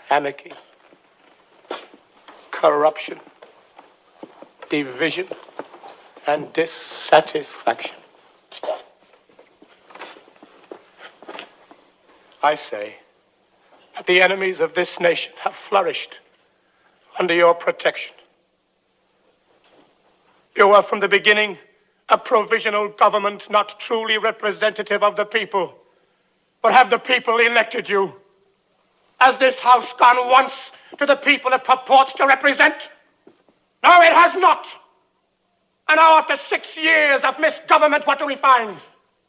anarchy, corruption, division, and dissatisfaction. I say that the enemies of this nation have flourished under your protection. You were from the beginning a provisional government not truly representative of the people. But have the people elected you? Has this house gone once to the people it purports to represent? No, it has not. And now after 6 years of misgovernment, what do we find?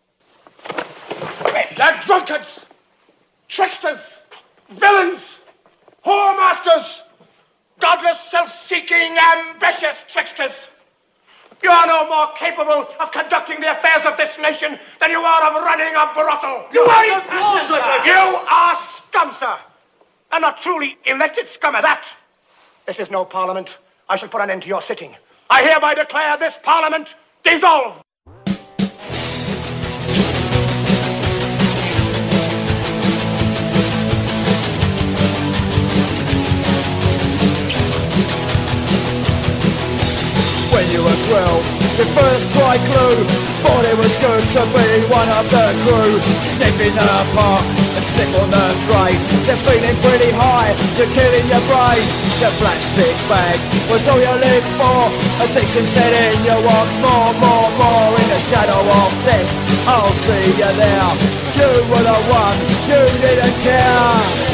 They're drunkards, tricksters, villains, whoremasters, godless, self-seeking, ambitious tricksters. You are no more capable of conducting the affairs of this nation than you are of running a brothel. You are scum, sir. And not truly elected scum at that. This is no parliament. I shall put an end to your sitting. I hereby declare this parliament dissolved. When you were 12, your first try clue, thought it was good to be one of the crew. Sniffing the park and slip on the train. You're feeling pretty high, you're killing your brain. The plastic bag was all you lived for. Addiction set in, you want more, more, more. In the shadow of death, I'll see you there. You were the one, you didn't care.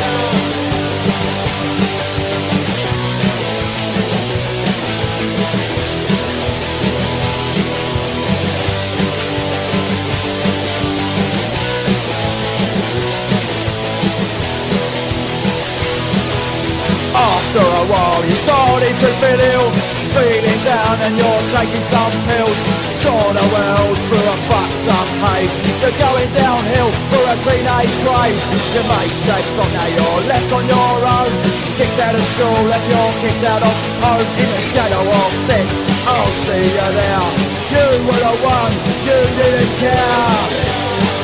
After a while you started to feel ill, feeling down and you're taking some pills. Saw the world through a fucked up haze. You're going downhill for a teenage craze. Your mates say stop, now you're left on your own. Kicked out of school and you're kicked out of home. In the shadow of death, I'll see you there. You were the one, you didn't care.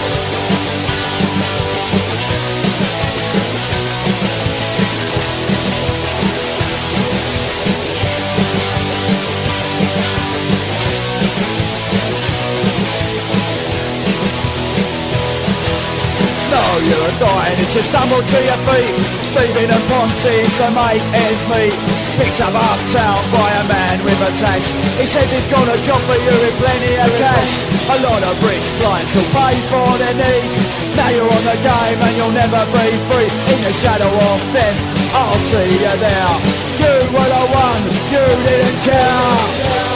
You're dying as you stumble to your feet, leaving a Ponzi to make ends meet. Picked up uptown by a man with a tash. He says he's got a job for you with plenty of cash. A lot of rich clients will pay for their needs. Now you're on the game and you'll never be free. In the shadow of death, I'll see you there. You were the one, you didn't care.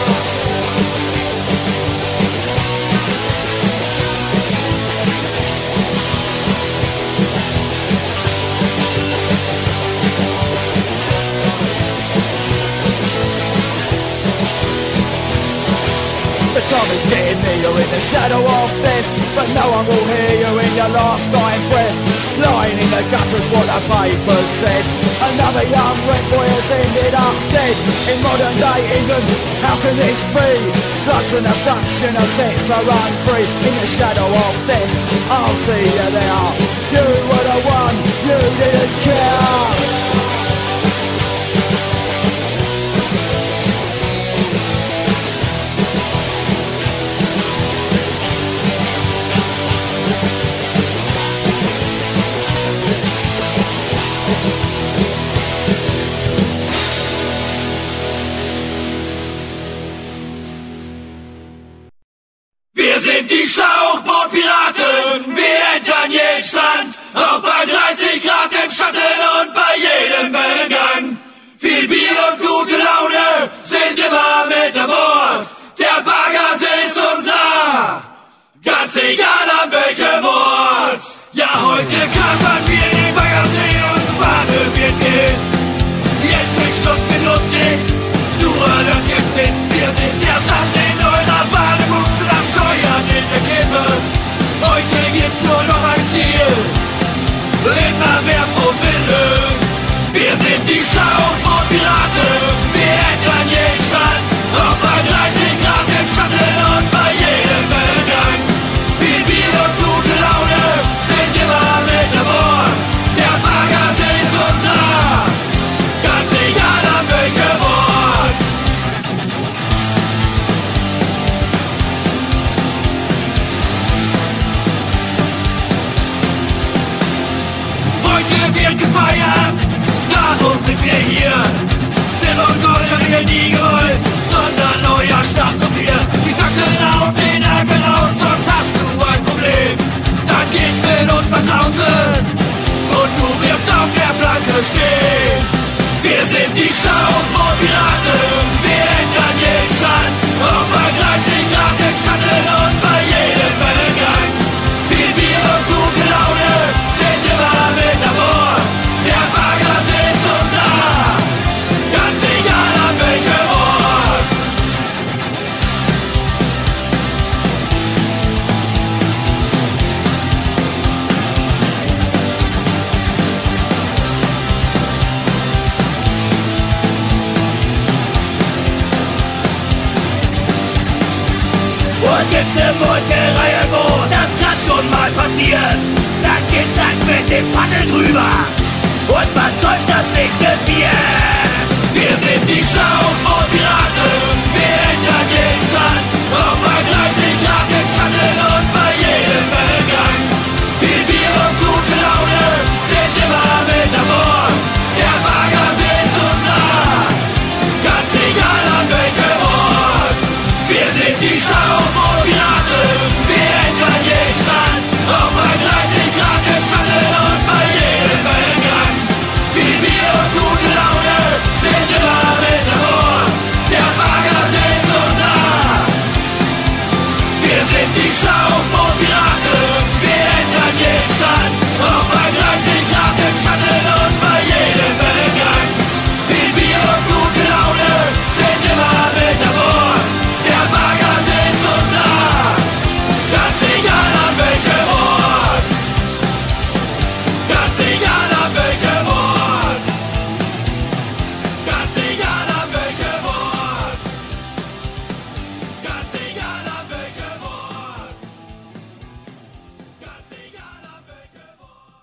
Time is getting near, you're in the shadow of death, but no one will hear you in your last dying breath. Lying in the gutters, what the papers said. Another young red boy has ended up dead. In modern day England, how can this be? Drugs and abduction are set to run free. In the shadow of death, I'll see you there. You were the one, you didn't care. Die Schlauchbootpiraten, wir entern jeden Stand, auch bei 30 Grad im Schatten und bei nächste Molkerei wo das kann schon mal passieren. Dann geht's halt mit dem Paddel drüber und man säuft das nächste Bier. Wir sind die schlauen Piraten, wir entern den Strand, auch bei 30 Grad im Schatten und bei jedem Wellengang. Viel Bier und gute Laune sind immer mit an Bord. Der Baggersee ist unser, ganz egal an welchem Ort. Wir sind die schlauen Piraten, wir entern den Strand, auch bei 30 Grad im Schatten und bei jedem Wellengang. Viel Bier und gute Laune sind immer mit an Bord. Der Baggersee ist unser. Wir sind die schlauen Piraten, wir entern den Strand, auch bei 30 Grad im Schatten und bei jedem Wellengang. Viel Bier und gute Laune sind immer mit an Bord. Der Baggersee ist unser, ganz egal an welchem Ort. Ganz egal an welchem Ort. Ganz egal an welchem Ort. Ganz egal an welchem Ort. Ganz egal an welchem Ort.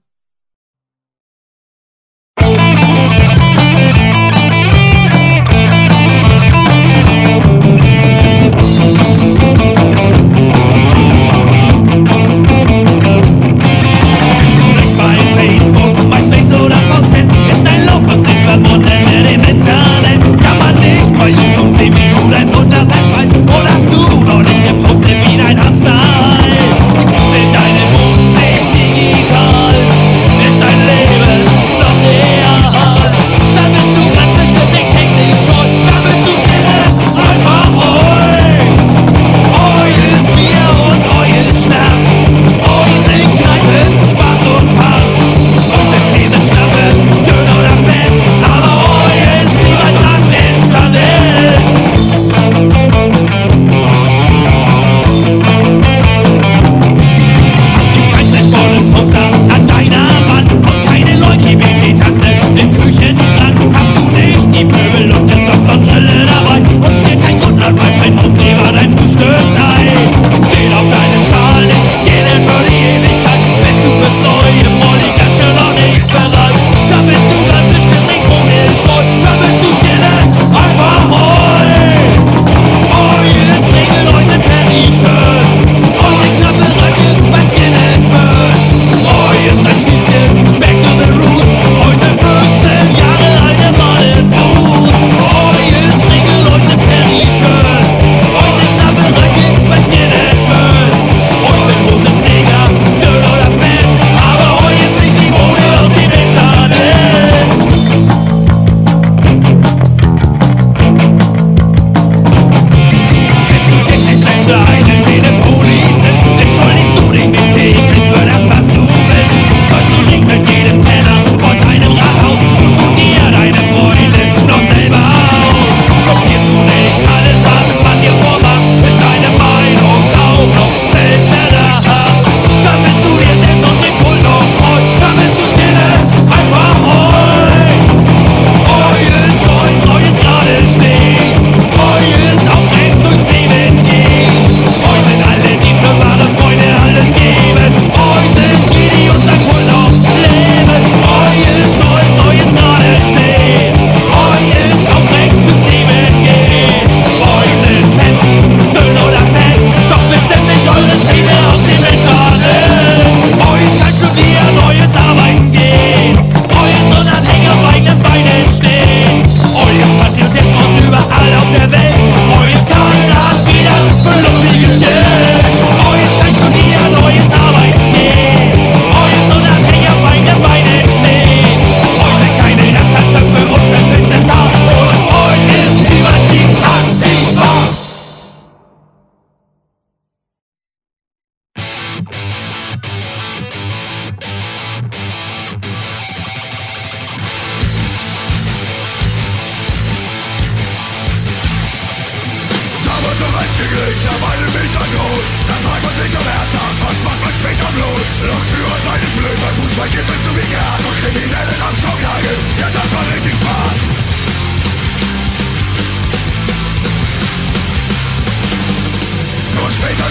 Bei Facebook, MySpace oder VZ ist ein Laufers nicht verbunden mit dem Internet. Kann man nicht bei YouTube sehen, wie du dein Futter verspeist? Oder hast du noch nicht gepostet, wie dein Hamster heißt? Sind deine Moods nicht digital? Ist dein Leben noch real? Dann bist du ganz bestimmt nicht technisch schuld. Dann bist du still, einfach ruhig. Oi ist Bier und Oi ist Schnaps. Oi sind Kneipen, Bars und Pubs. Oi sind Käse, Schnappen, Döner oder Fett. Aber Oi ist niemals das Internet. Hast du kein zerschmollenes Poster an deiner Wand und keine Leuk-LGBT-Tasse im Küchenschrank? Hast du nicht die Pöbel und den Socks und Brille dabei? Und zählt kein Grundlautwein, kein Aufkleber, dein Frühstücksei? Steht auf deinem Schal nicht Skele für die Ewigkeit? Bist du fürs neue Molly-Gasche noch nicht bereit? Dann bist du ganz bestimmt nicht ohne Schuld. Dann bist du Skele, einfach ruhig. Oi ist Regel, euch sind Perry-Shirts. Euch sind knappe Röcke bei Skin and Birds. Oi ist ein Schießkind, back to the roots. Euch sind 15 Jahre alte Modern Boots. Oi ist Regel, euch sind Perry-Shirts. Euch sind knappe Röcke bei Skin and Birds. Euch sind Hosenträger, dünn oder fett. Aber euch ist nicht die Mode aus dem Internet. Willst du dich nicht selbst für eine Szene Polizist? Entschuldigst du dich nicht täglich für das, was du bist? Sollst du nicht mit jedem Penner von deinem Rathaus? Suchst du dir deine Freunde noch selber aus? Kopierst du nicht alles, was man dir vormacht? Ist deine Meinung auch noch selbsterdacht? Dann bist du dir selbst und dem Kult noch treu. Dann bist du stille, einfach ruhig. Oi ist Kreuz, Oi ist gerade stehen. Oi ist aufrecht durchs Leben gehen. Oi sind alle, die für wahre Freunde alles geben. Oi sind die, die unser Kult noch leben. Oi ist Kreuz, Oi ist gerade stehen. Oi ist aufrecht durchs Leben gehen. Oi sind Fancies, dünn oder fett. Doch bestimmt nicht eure Szene aus dem Internet. Oi ist kann schon wieder neues Arbeiten gehen. Oi ist unabhängig auf eigenen Beinen stehen. Oi ist Patriotismus überall auf der Welt. Oi ist keiner hat wieder für Lobby gestellt. Oi ist kann schon wieder neues Arbeiten gehen. Oi ist unabhängig auf eigenen Beinen stehen. Oi sind keine Rasterzöpfe und verpilztes Haar. Und Oi ist niemals die Antifa. Damals noch einzig gelegt, auf einen Meter groß. Dann fragt man sich am Herzhaft, was macht man später bloß? Lokführer seid nicht blöd, bei Fußball gibt es zu viel Gras. Und Kriminellen am Stockhagen, ja das war richtig Spaß. Nur später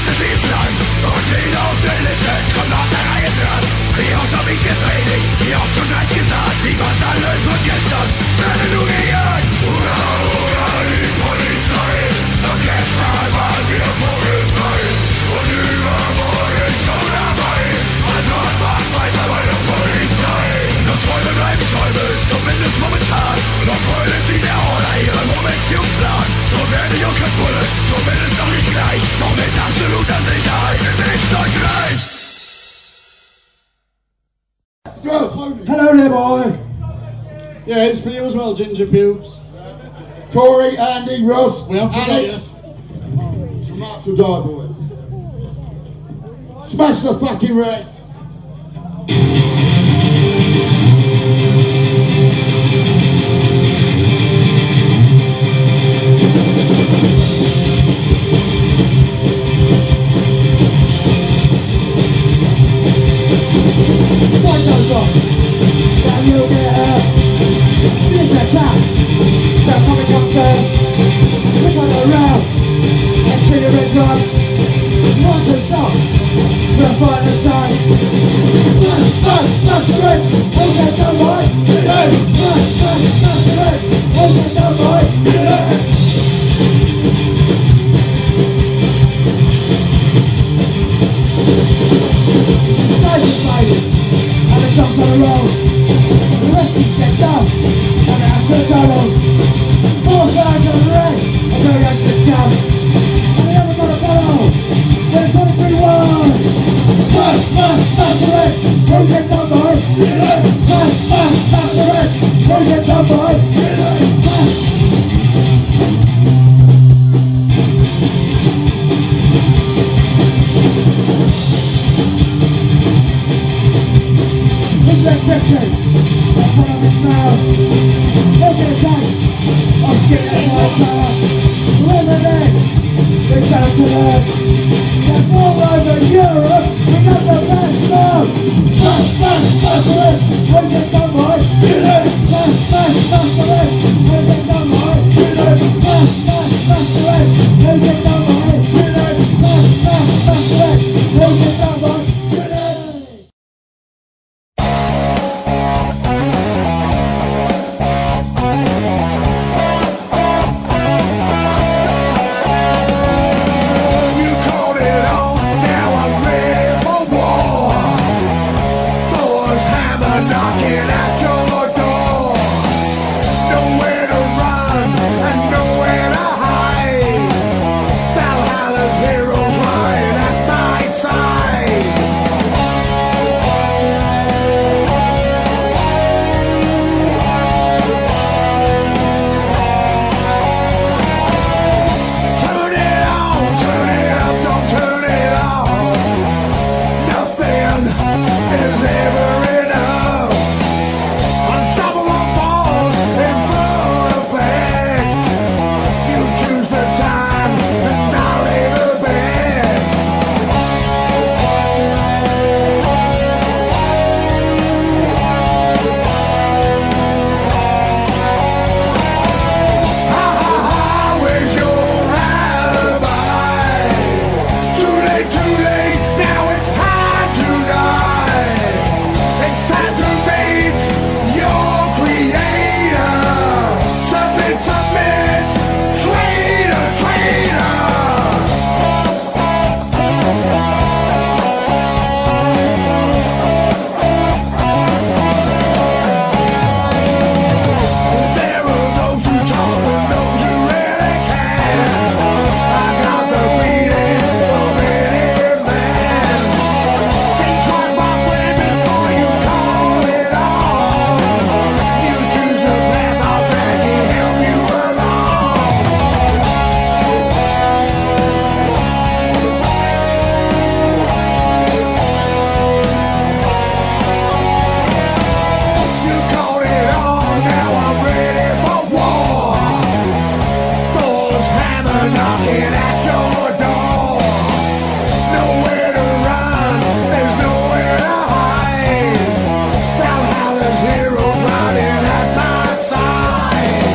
ist Island und ihn auf den Listen kommt nach der Reihe dran. Wie oft hab ich gepredigt, wie oft schon gleich gesagt, die Vasallen von gestern werden nur gejagt. Hurra, hurra, die Polizei, doch gestern waren wir vogelfrei und übermorgen schon dabei. Also macht weiter bei der Polizei. Doch Träume bleiben Träume, zumindest momentan. Doch freuen sie der Order ihren Momentierungsplan. So werde ich auch kein Bulle, zumindest noch nicht gleich. Doch mit absoluter Sicherheit in Westdeutschland. Hello there, boy. Yeah, it's for you as well, Ginger Pubes. Corey, Andy, Ross, We haven't forgot Alex. Some Marks will die, boys. Smash the fucking wreck. What goes on? Now you'll get spirits attack. So comic concert. Look on the round and see the red run. Want to stop? We'll find the sun. Smash, smash, smash the reds. Hold that down, boy. Smash, smash, smash the reds. Hold that down, boy. Smash fighting, and the drums on the road. The rest is get down, and the assets are low. 4,000 on the rest, and the rest is scum. And they haven't got a follow. There's 1, 2, 1. Smash, smash, smash the rest. Who's it done, boy? Smash, smash, smash the rest. Who's it done, boy? Smash. Respected, I'll put up his mouth. Look at the tank, I'll skip that white power. Where's the next? We've got to learn. That's all over Europe, we got the best now. Smash, smash, smash the reds, where's it done, boy? Smash, smash, smash the reds, where's it done, boy? Smash, smash, smash the reds, where's it done, boy? Smash, smash, smash the reds, where's it done, boy? Knocking at your door. Nowhere to run and nowhere to hide. Valhalla's heroes right at my side. Turn it on, turn it up, don't turn it off. Nothing is ever enough. Unstoppable falls in full effect. You choose the time and I'll lay the bets. Ha ha ha, where's your alibi? Too late, now it's time to die. It's time to meet your creator. Submit, submit, traitor, traitor. There are those who talk and those who really can. I got the beating of any man. Think twice, my friend, before you call it on. You choose a path, I'll gladly help you along. You called it on, now I'm ready for war. Thor's hammer knocking at your door. Nowhere to run, there's nowhere to hide. Valhalla's heroes riding at my side.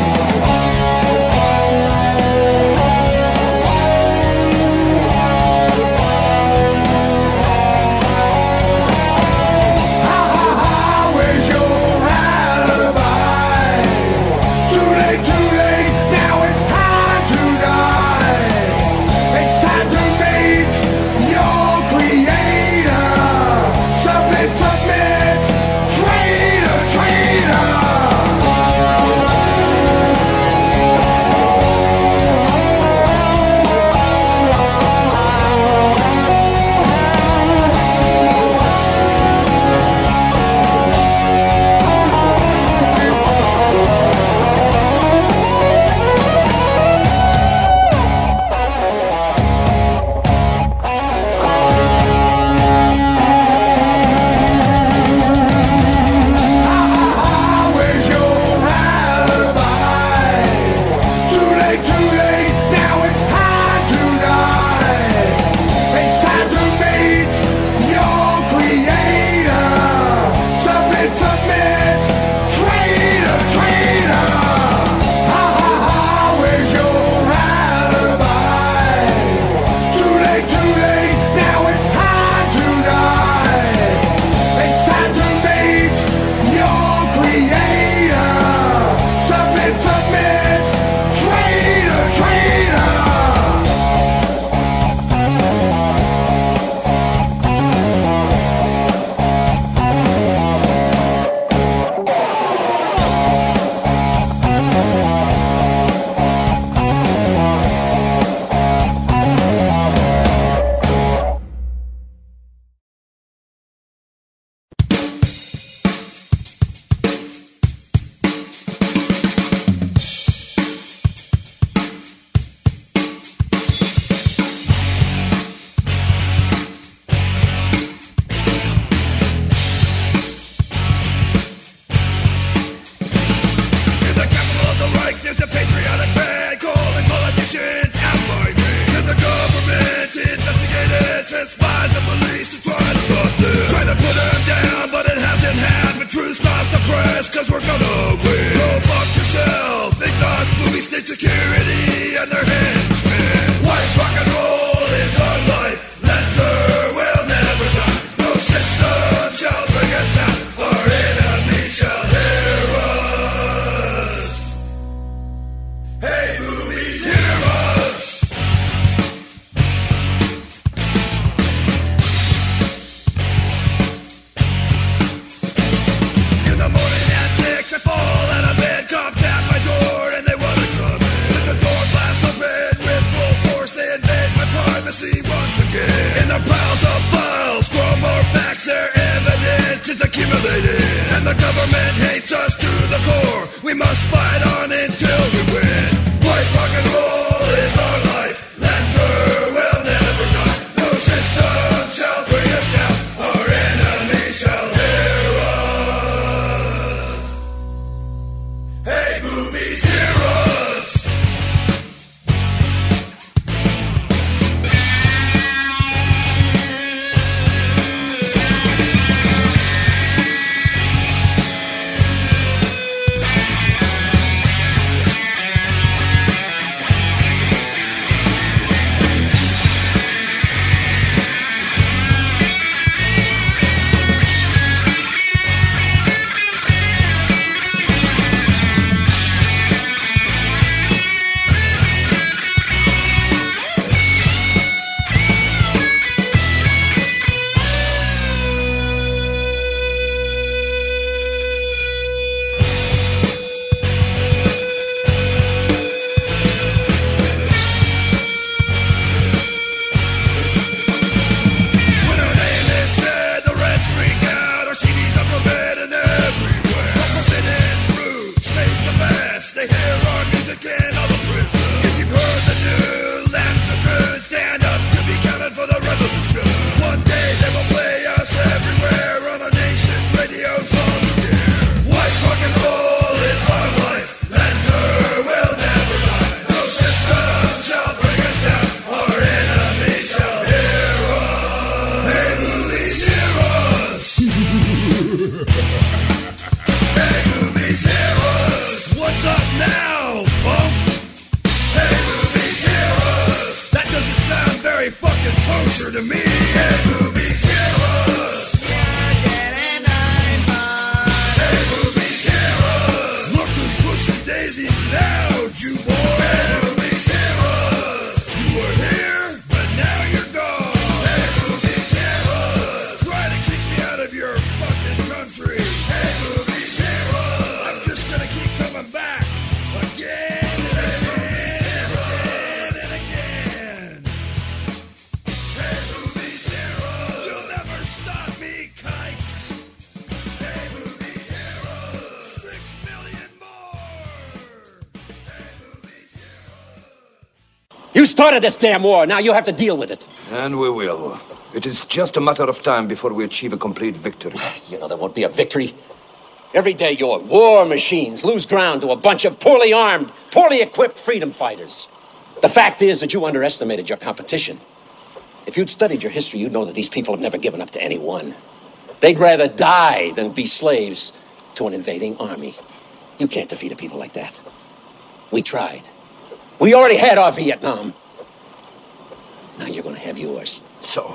security and their henchmen. White rock and roll is our life. Lanther will never die. No system shall bring us down. Our enemy shall hear us. Hey, movies, hear us. In the morning at 6 I fall out of bed, come tap my door and they wanna come in. With the door blast open with full force, they invade my privacy once again. In the piles of files, scroll more facts, their evidence is accumulated. And the government hates us to the core. We must fight on until we win. White rock and roll is our life. Lanther will never die. No system shall bring us down. Our enemy shall hear us. Hey, movies, hear us. When our name is said, the Reds freak out. Our CDs are forbidden everywhere. The forbidden fruit stays the best. They hear our music in all the prison. If you've heard the new lambs of turn, stand up to be counted for the revolution. One day they will play us everywhere on our nation's radios long again. White rock and roll is our life. Lanther will never die. No system shall bring us down. Our enemy shall hear us. Hey, movies, hear us. Hey, movies, hear us. What's up now, punk? Hey, movies, hear us. That doesn't sound very fucking kosher to me. Hey, movies, hear us. Hey, movies, hear us. Look who's pushing daisies now, Jew boy. Hey, movies, hear us. You were here, but now you're gone. Hey, movies, hear us. Try to kick me out of your fucking country. Hey, movies, hear us. I'm just gonna keep coming back again and again and again. Hey, movies, hear us. You'll never stop me, kikes. Hey, movies, hear us. 6 million more. Hey, movies, hear us. You started this damn war. Now you have to deal with it. And we will. It is just a matter of time before we achieve a complete victory. You know there won't be a victory. Every day your war machines lose ground to a bunch of poorly armed, poorly equipped freedom fighters. The fact is that you underestimated your competition. If you'd studied your history, you'd know that these people have never given up to anyone. They'd rather die than be slaves to an invading army. You can't defeat a people like that. We tried. We already had our Vietnam. Now you're going to have yours. So,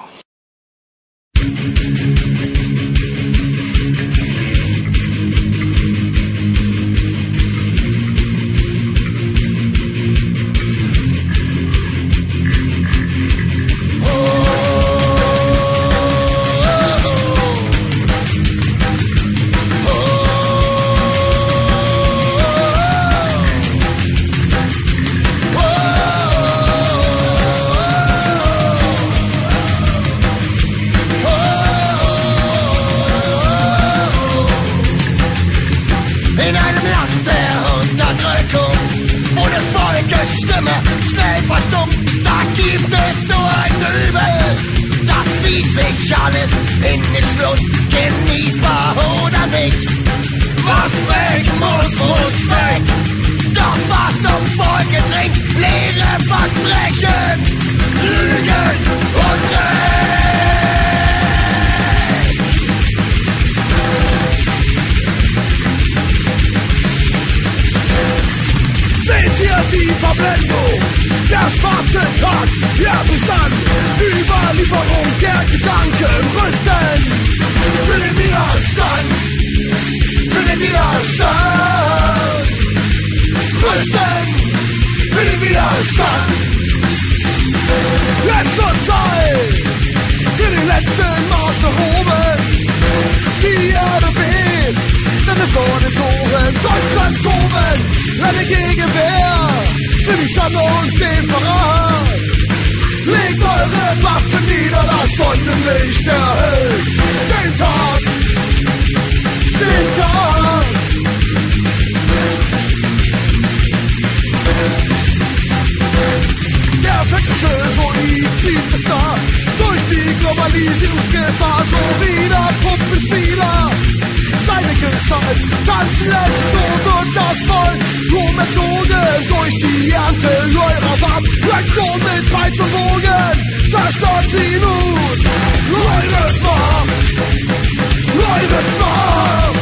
In einem Land der Unterdrückung, wo des Volkes Stimme schnell verstummt, da gibt es so ein Übel. Das zieht sich alles in den Schlund, genießbar oder nicht. Was weg muss, muss weg. Doch was zum Volke dringt, Lehre versprechen, Lügen und Recht. Seht ihr die der schwarze Tag, ja bis dann, Überlieferung der Gedanken, rüsten für den Widerstand, für den Widerstand, rüsten für den Widerstand. Es wird Zeit für den letzten Marsch nach oben. Die Erde bebt, denn wir vor den Toren Deutschlands toben. Eine Gegenwehr für die Schande und den Verrat. Legt eure Waffen nieder, das Sonnenlicht erhält den Tag, den Tag. Der fränkische Solid ist da, durch die Globalisierungsgefahr, so wie der Puppenspieler seine Gestalt tanzen lässt, so wird das Volk umerzogen durch die Ernte eurer Waffen. Bleibt Sturm mit Peitsch und Bogen, zerstört sie nun eure Schmacht, eure Schmacht.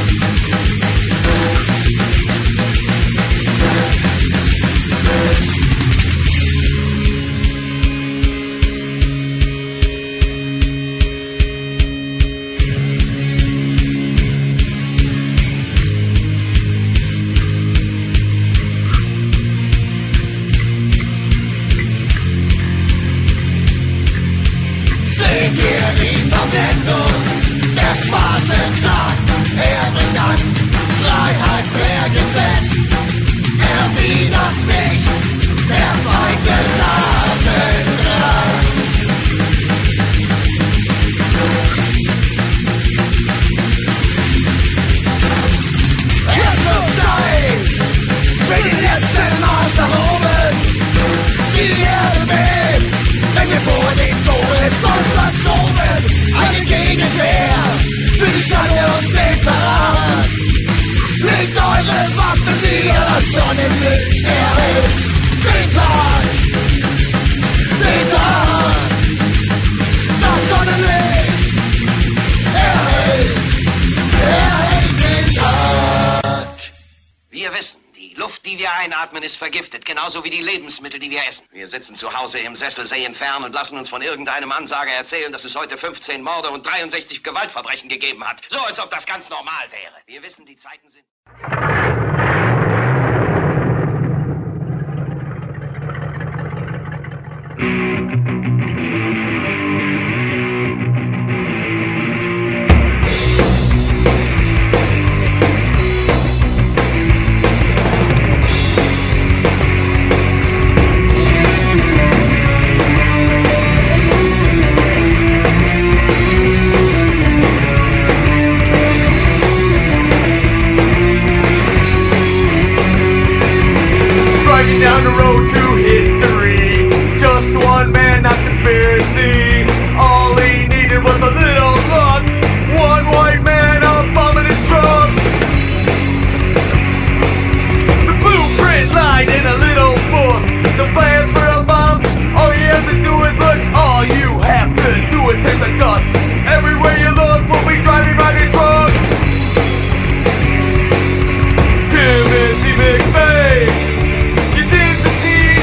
Der schwarze Tag, er bricht an, Freiheit per Gesetz, erwidert nicht der Feinde Tatendrang. Es wird Zeit für den letzten Marsch nach oben. Die Erde bebt, wenn wir vor den Toren Deutschlands toben. Eine Gegenwehr für die Schande und den Verrat. Legt eure Waffen nieder, das Sonnenlicht erhält den Tag, den Tag. Das Sonnenlicht erhält den Tag. Wir wissen, die Luft, die wir einatmen, ist vergiftet, genauso wie die Lebensmittel, die wir essen. Wir sitzen zu Hause im Sessel, sehen fern und lassen uns von irgendeinem Ansager erzählen, dass es heute 15 Morde und 63 Gewaltverbrechen gegeben hat. So, als ob das ganz normal wäre. Wir wissen, die Zeiten sind... Down the road to history, just one man, not conspiracy. All he needed was a little luck, one white man, a bomb in his truck. The blueprint lying in a little book, the plan for a bomb. All you have to do is look, all you have to do is hit the guts. Everywhere you look, we'll be driving by the truck. Timothy McVeigh, you did the deed.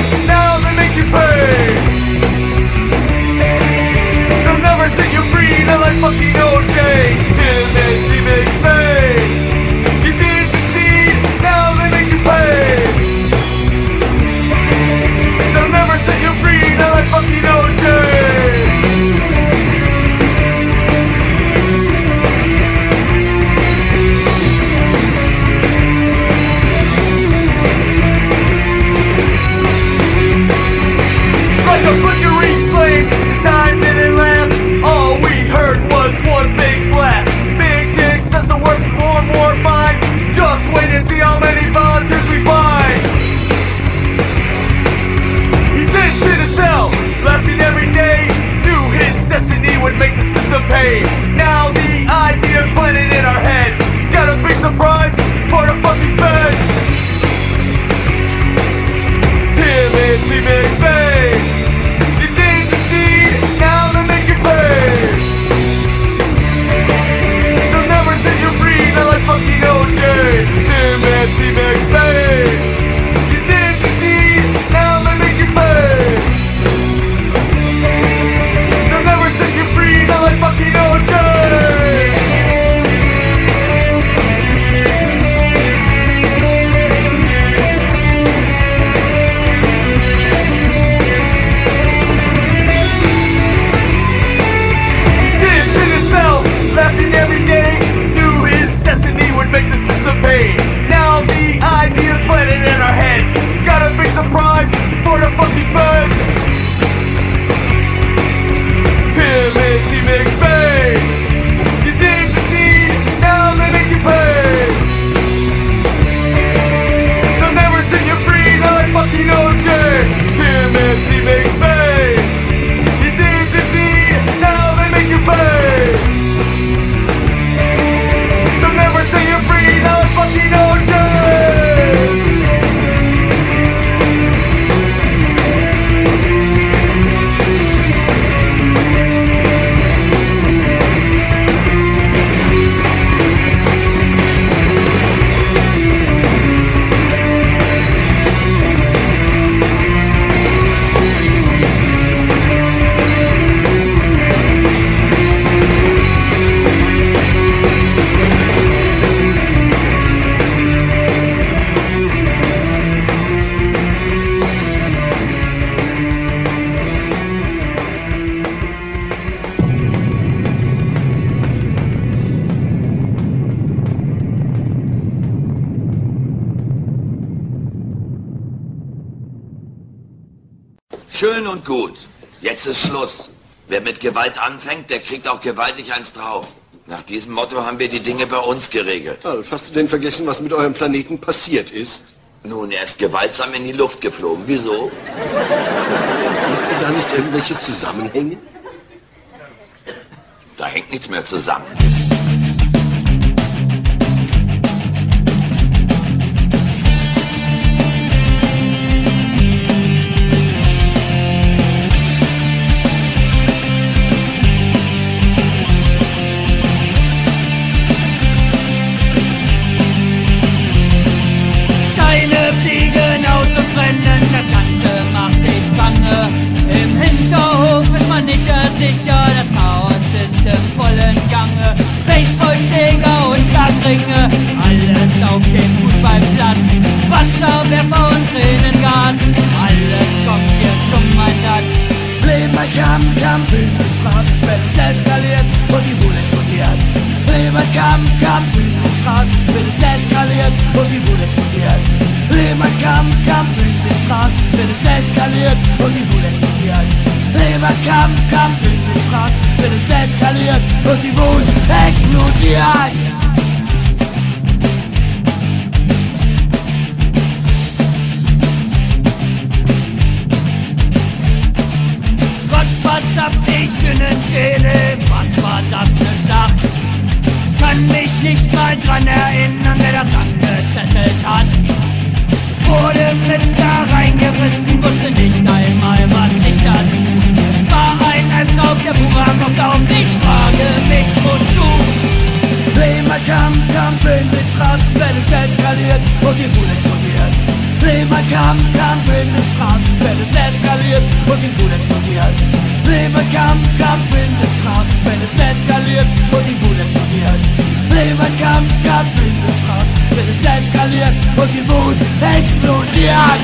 Schön und gut. Jetzt ist Schluss. Wer mit Gewalt anfängt, der kriegt auch gewaltig eins drauf. Nach diesem Motto haben wir die Dinge bei uns geregelt. Alf, hast du denn vergessen, was mit eurem Planeten passiert ist? Nun, er ist gewaltsam in die Luft geflogen. Wieso? Siehst du da nicht irgendwelche Zusammenhänge? Da hängt nichts mehr zusammen. Sicher, das Chaos ist im vollen Gange. Baseballschläger und Schlagringe, alles auf dem Fußballplatz. Wasserwerfer und Tränengas, alles kommt hier zum Einsatz. Leben als Kampf, Kampf in den Straßen, wenn es eskaliert und die Wut explodiert. Leben als Kampf, Kampf in den Straßen, wenn es eskaliert und die Wut explodiert. Leben als Kampf, Kampf in den Straßen, wenn es eskaliert und die Wut explodiert. Leben als Kampf, Kampf in den Straßen, wenn es eskaliert und die Wut explodiert. Gott, was hab ich für nen Schädel? Was war das, ne Schlacht? Kann mich nicht mal dran erinnern, wer das angezettelt hat. Wurde mit da reingerissen, wusste nicht einmal, was ich tat. Es war ein Albtraum, der purer Lockdown, ich frage mich wozu. Leben als Kampf, Kampf in den Straßen, wenn es eskaliert und die Wut explodiert. Leben als Kampf, Kampf in den Straßen, wenn es eskaliert und die Wut explodiert. Leben als Kampf, Kampf in den Straßen, wenn es eskaliert und die Wut explodiert. Leben als Kampf, Kampf in den Straßen, wenn es eskaliert und die Wut explodiert.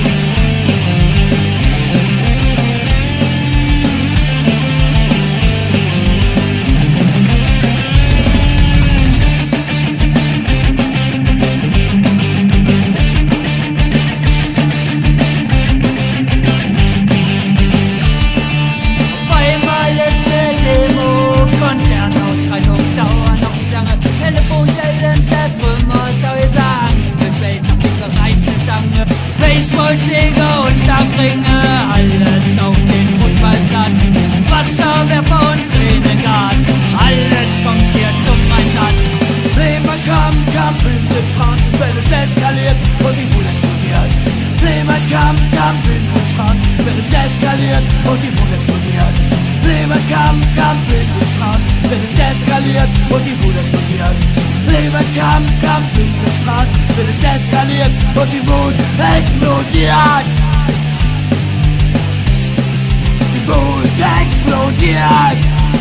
Konzertausschreitung dauern noch nicht lange. Telefonzellen zertrümmert Häuser, angeschwellt nach dem Gereiz der Stange. Baseballschläger und Schlagringe, alles auf den Fußballplatz. Wasserwerfer und Tränengas, alles kommt hier zum Einsatz. Leben als Kampf, Kampf in den Straßen, wenn es eskaliert und die Wut explodiert. Leben als Kampf, Kampf in den Straßen, wenn es eskaliert und die Wut explodiert. Leben als Kampf, Kampf in den Straßen, wenn es eskaliert und die Wut explodiert. Leben als Kampf, Kampf in den Straßen, wenn es eskaliert und die Wut explodiert. Die Wut explodiert.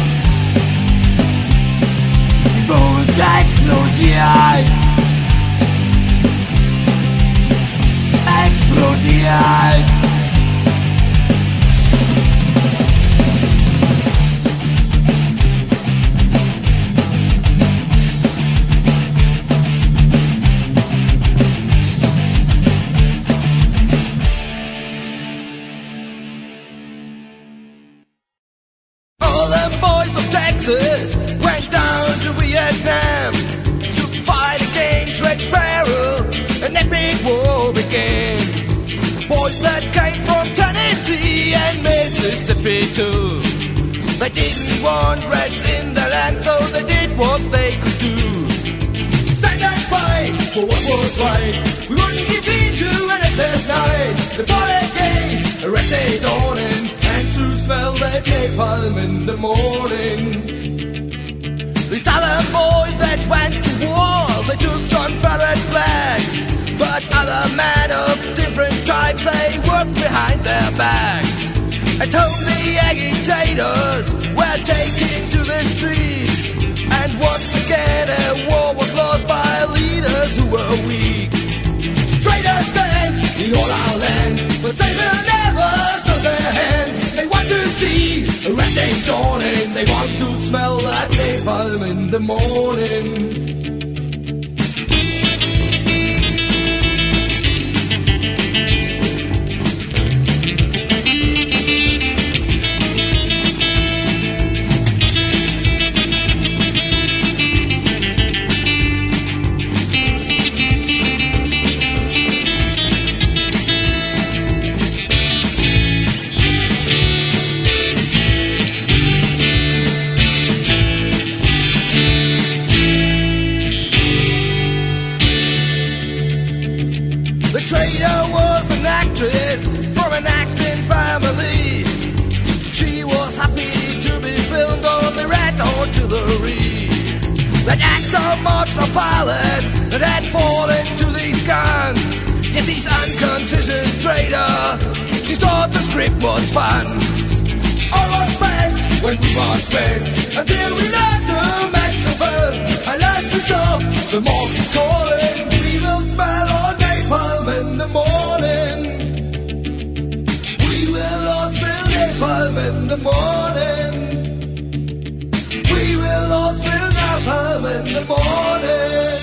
Die Wut explodiert. Explodiert. Went down to Vietnam to fight against Red Barrel. An epic war began. Boys that came from Tennessee and Mississippi too. They didn't want reds in the land, though they did what they could do. Stand and fight for what was right. We wouldn't give in to an endless night. The fought against a red day dawning, and to smell that napalm in the morning. These other boys that went to war, they took Confederate flags. But other men of different tribes, they worked behind their backs. At home the agitators were taken to the streets. And once again a war was lost by leaders who were weak. Traitors stand in all our lands, but they will never show their hands. They want to see a red day dawning. They want to smell that napalm in the morning. history. That actor marched our pilots that had fallen to these guns. Yet these uncontritious traitor, she thought the script was fun. All was best when we marched best, until we learned to make the first. Alas, we stop, the morgue is calling. We will smell our napalm in the morning. We will all smell napalm in the morning. We will all smell napalm in the morning.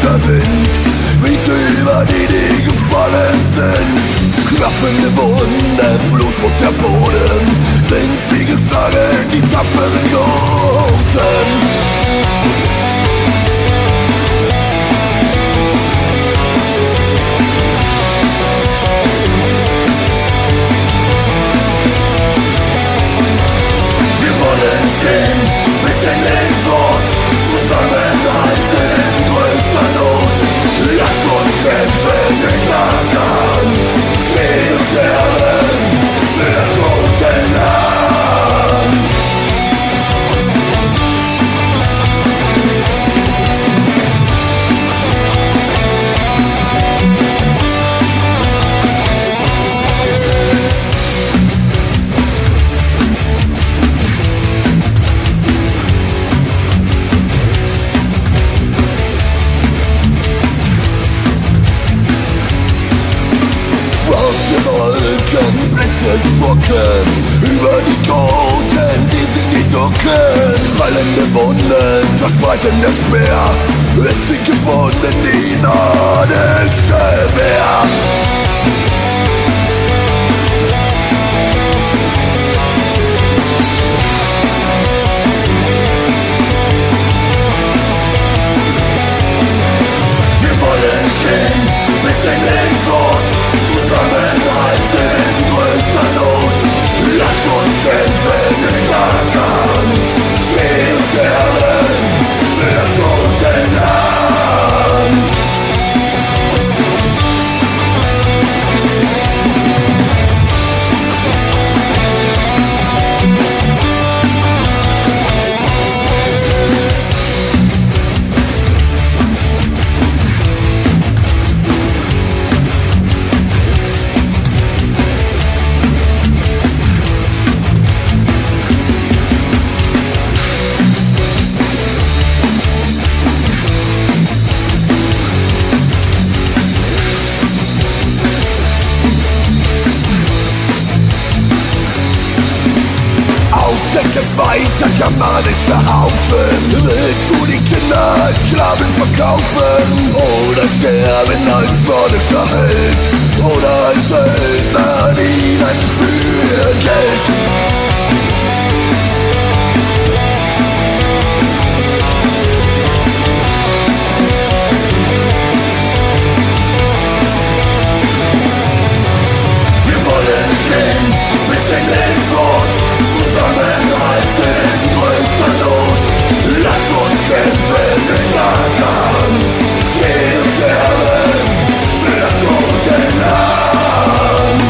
kalter Wind weht über die gefallen sind. Klaffende Wunden, Blutdruck der Boden, sind Siegesflaggen, die tapferen Gurten. Stehen, bis in den Tod, zusammenhalten in größter Not. Lasst uns kämpfen durch starke Hand, stehen und sterben für das rote Land. Drucken über die Goten, die sie nie ducken. Prallende Wunden, verspreiten der Speer, es sind gebunden die nordischste Wehr. Wir wollen stehen bis in den Tod, zusammenhalten in größter Not. Lasst uns kämpfen in starker Hand, stehen und sterben für das rote Land. Weiter germanischer Haufen, willst du die Kinder als Sklaven verkaufen? Oder sterben als nordischer Held? Oder als Söldner dienen für Geld? Wir wollen stehen bis in den Tod, zusammenhalten in größter Not. Lasst uns kämpfen in starker Hand, stehen und sterben für das rote Land.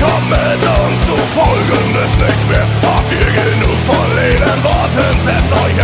Folgendes nicht mehr. Habt ihr genug von leeren Worten? Setzt euch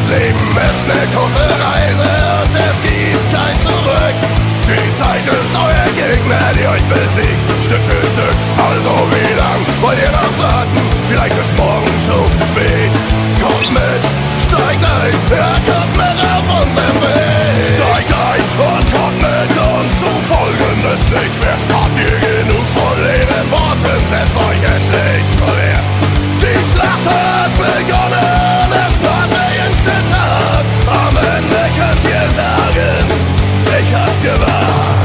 Leben ist eine kurze Reise und es gibt kein Zurück. Die Zeit ist euer Gegner, die euch besiegt, Stück für Stück. Also wie lang wollt ihr noch warten? Vielleicht ist morgen schon zu spät. Kommt mit, steigt ein, ja, kommt mit auf unserem Weg. Steigt ein und kommt mit uns zu Folgendes nicht mehr. Habt ihr genug von leeren Worten? Setzt euch endlich zur Wehr. Die Schlacht hat begonnen, es war der jüngste Tag. Am Ende könnt ihr sagen, ich hab's gewagt.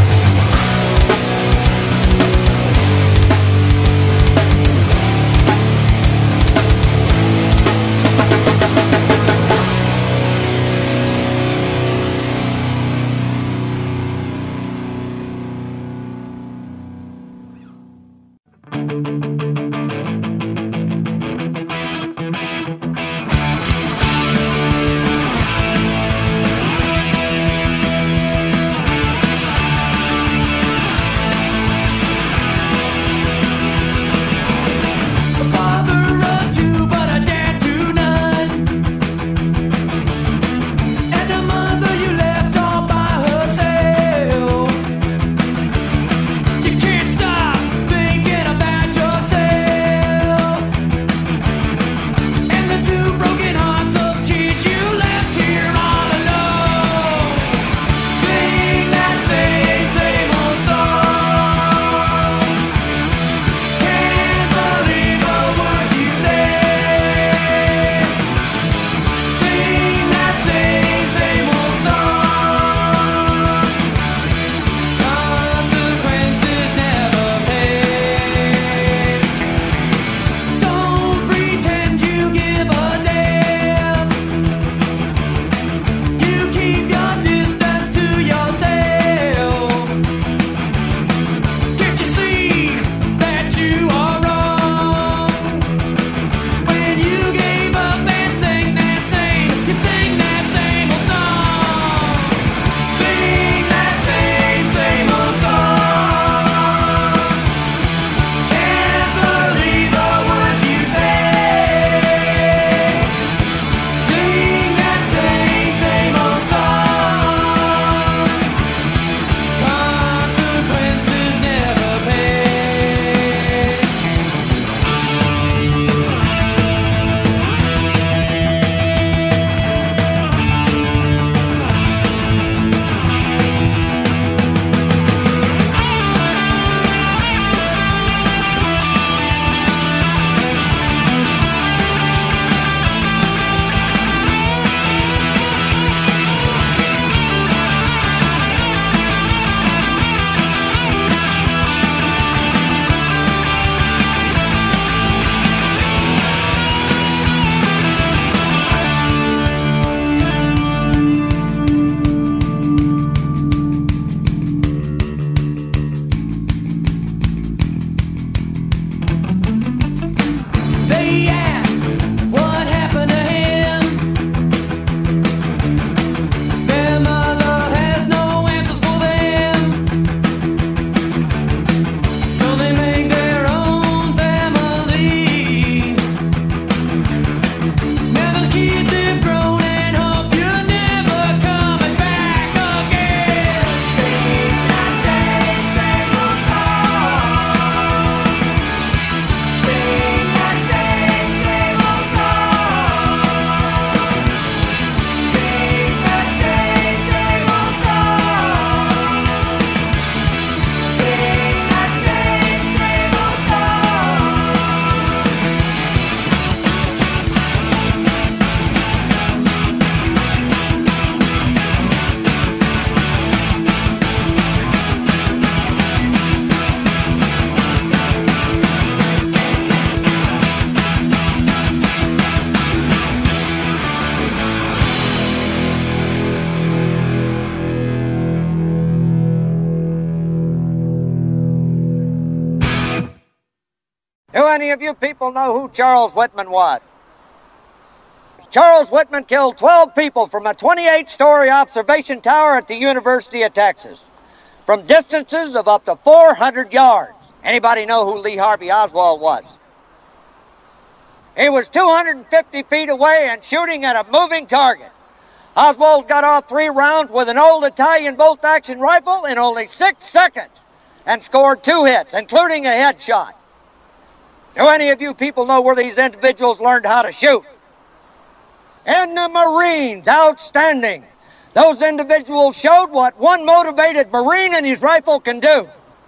Do any of you people know who Charles Whitman was? Charles Whitman killed 12 people from a 28-story observation tower at the University of Texas, from distances of up to 400 yards. Anybody know who Lee Harvey Oswald was? He was 250 feet away and shooting at a moving target. Oswald got off 3 rounds with an old Italian bolt-action rifle in only 6 seconds and scored 2 hits, including a headshot. Do any of you people know where these individuals learned how to shoot? In the Marines, outstanding. Those individuals showed what one motivated Marine and his rifle can do.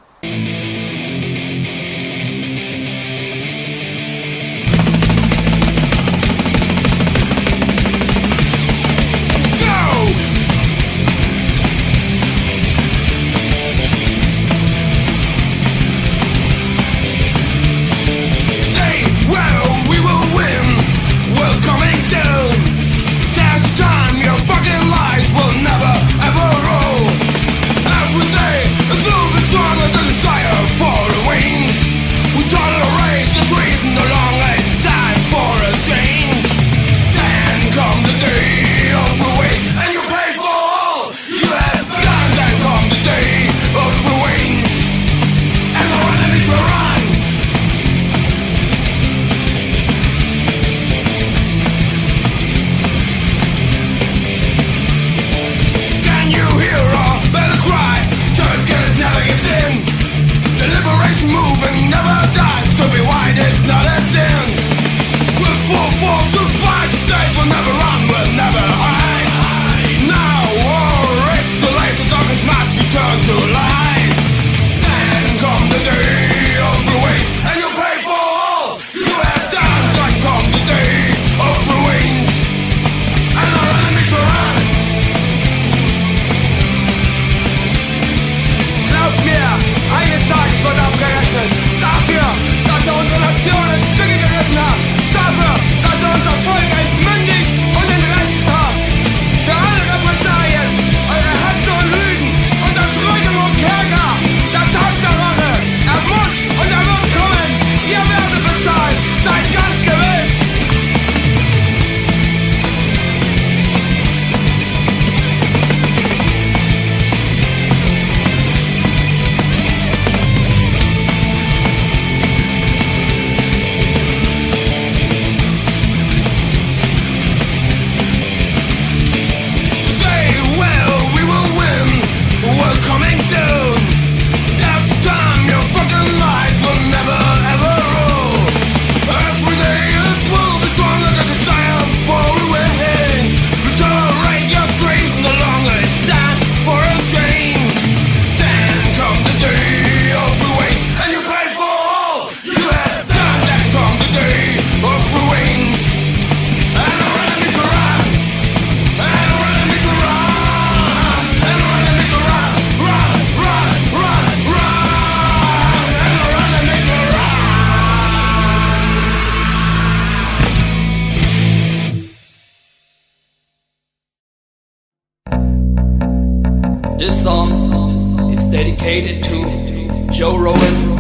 This song is dedicated to Joe Rowan,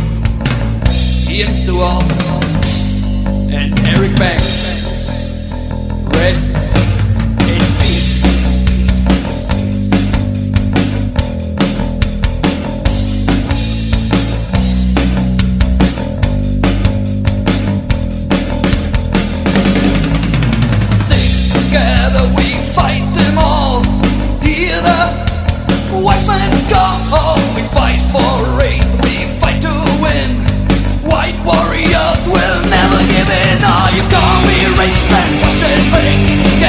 Ian Stewart, and Eric Banks. Rest in peace. Stick together, we fight them all. Hear the white man call. We fight for a race, we fight to win. White warriors will never give in. Oh, you call me racist and Russian fake.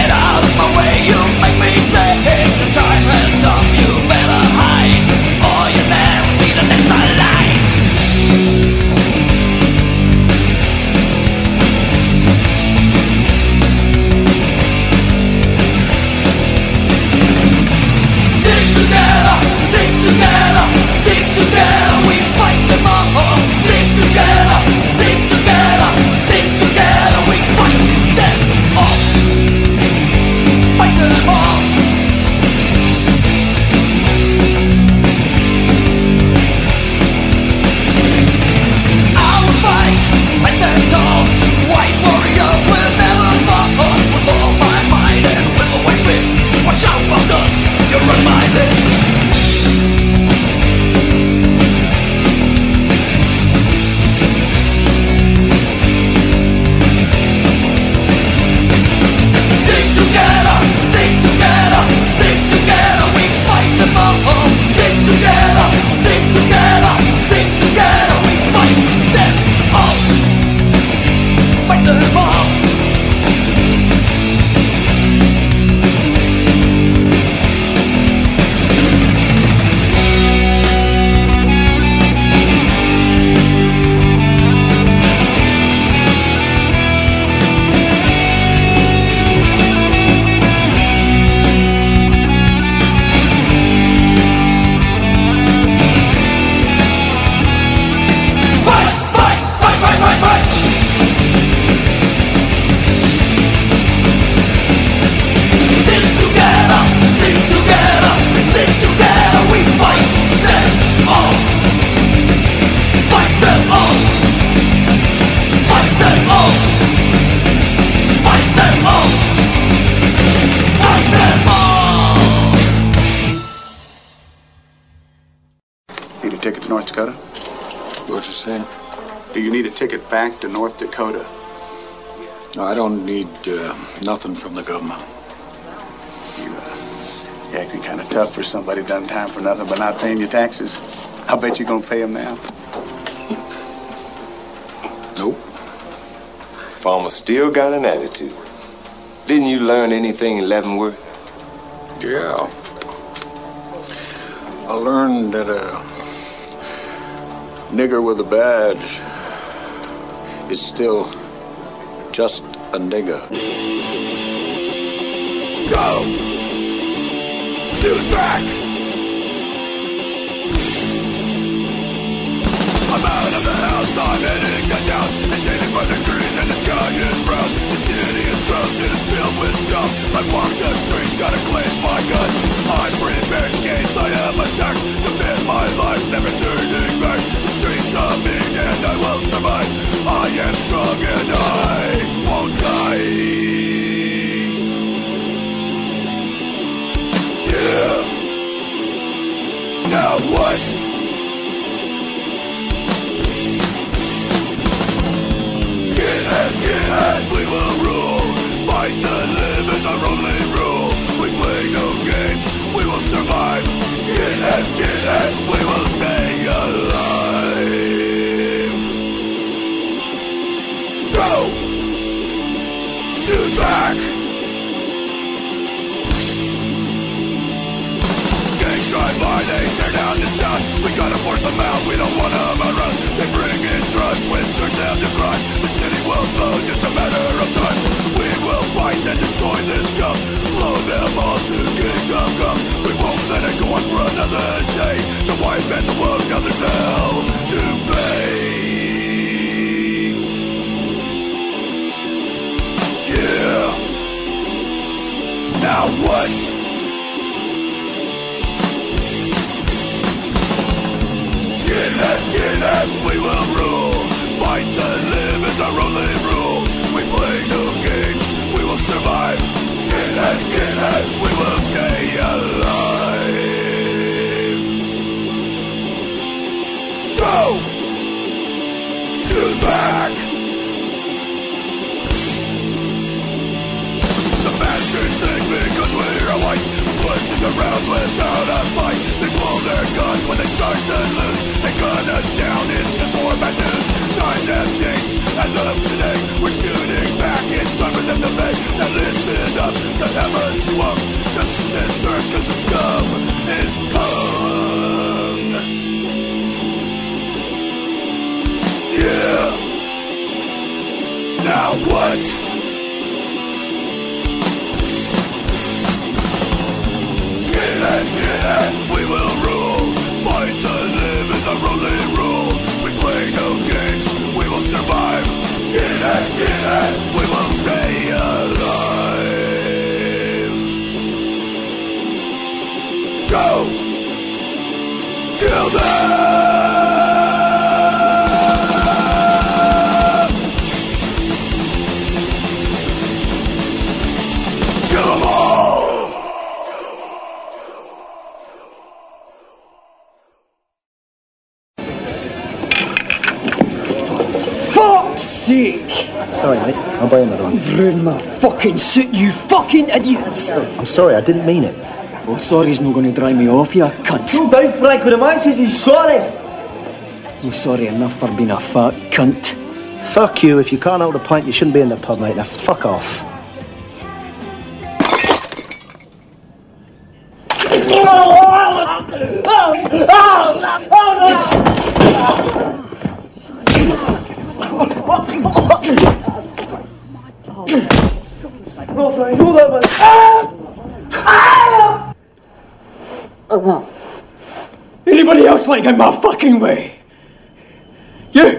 What you saying? Do you need a ticket back to North Dakota? No, I don't need nothing from the government. You're acting kind of tough for somebody done time for nothing but not paying your taxes. I bet you're gonna pay them now. Nope. Farmer still got an attitude. Didn't you learn anything in Leavenworth? Yeah. I learned that a nigger with a badge is still just a nigger. Go! Shoot back! I'm out of the house, I'm heading down. And 85 degrees and the sky is brown. The city is gross, it is filled with scum. I walk the streets, gotta clench my gun. I prepare in case I am attacked. Defend my life, never turning back. The streets are mean and I will survive. I am strong and I won't die. Yeah. Now what? Skinhead, we will rule. Fight to live is our only rule. We play no games, we will survive. Skinhead, we will stay alive. Go! Shoot back! Gangs drive by, they tear down this town. We gotta force them out, we don't want them around. They bring in drugs, which turns out to crime. The city will blow, just a matter of time. We will fight and destroy this scum. Blow them all to kingdom come. We won't let it go on for another day. The white man's awoke, now there's hell to pay. Yeah. Now what? Skinhead, we will rule. Fight to live is our only rule. We play no games, we will survive. Skinhead, we will stay alive. Go! Shoot back! The bastards think because we're white, pushing around without a fight. They pull their guns when they start to lose. They gun us down, it's just more bad news. Times have changed, as of today. We're shooting back, it's time for them to pay. Now listen up, the hammer swung. Justice is served cause the scum is hung. Yeah. Now what? Skinhead, we will rule. Fight to live is our only rule. We play no games, we will survive. Skinhead, we will stay alive. Go! Kill them! Kill them all! Sake! Sorry, mate. I'll buy another one. Ruin my fucking suit, you fucking idiots! I'm sorry, I didn't mean it. Well, sorry's not going to dry me off, you cunt. Cool down, Frank. When a man says he's sorry. You're sorry enough for being a fat cunt. Fuck you. If you can't hold a pint, you shouldn't be in the pub, mate. Now, fuck off. Oh, Frank, hold on, man. Anybody else want to get my fucking way? You?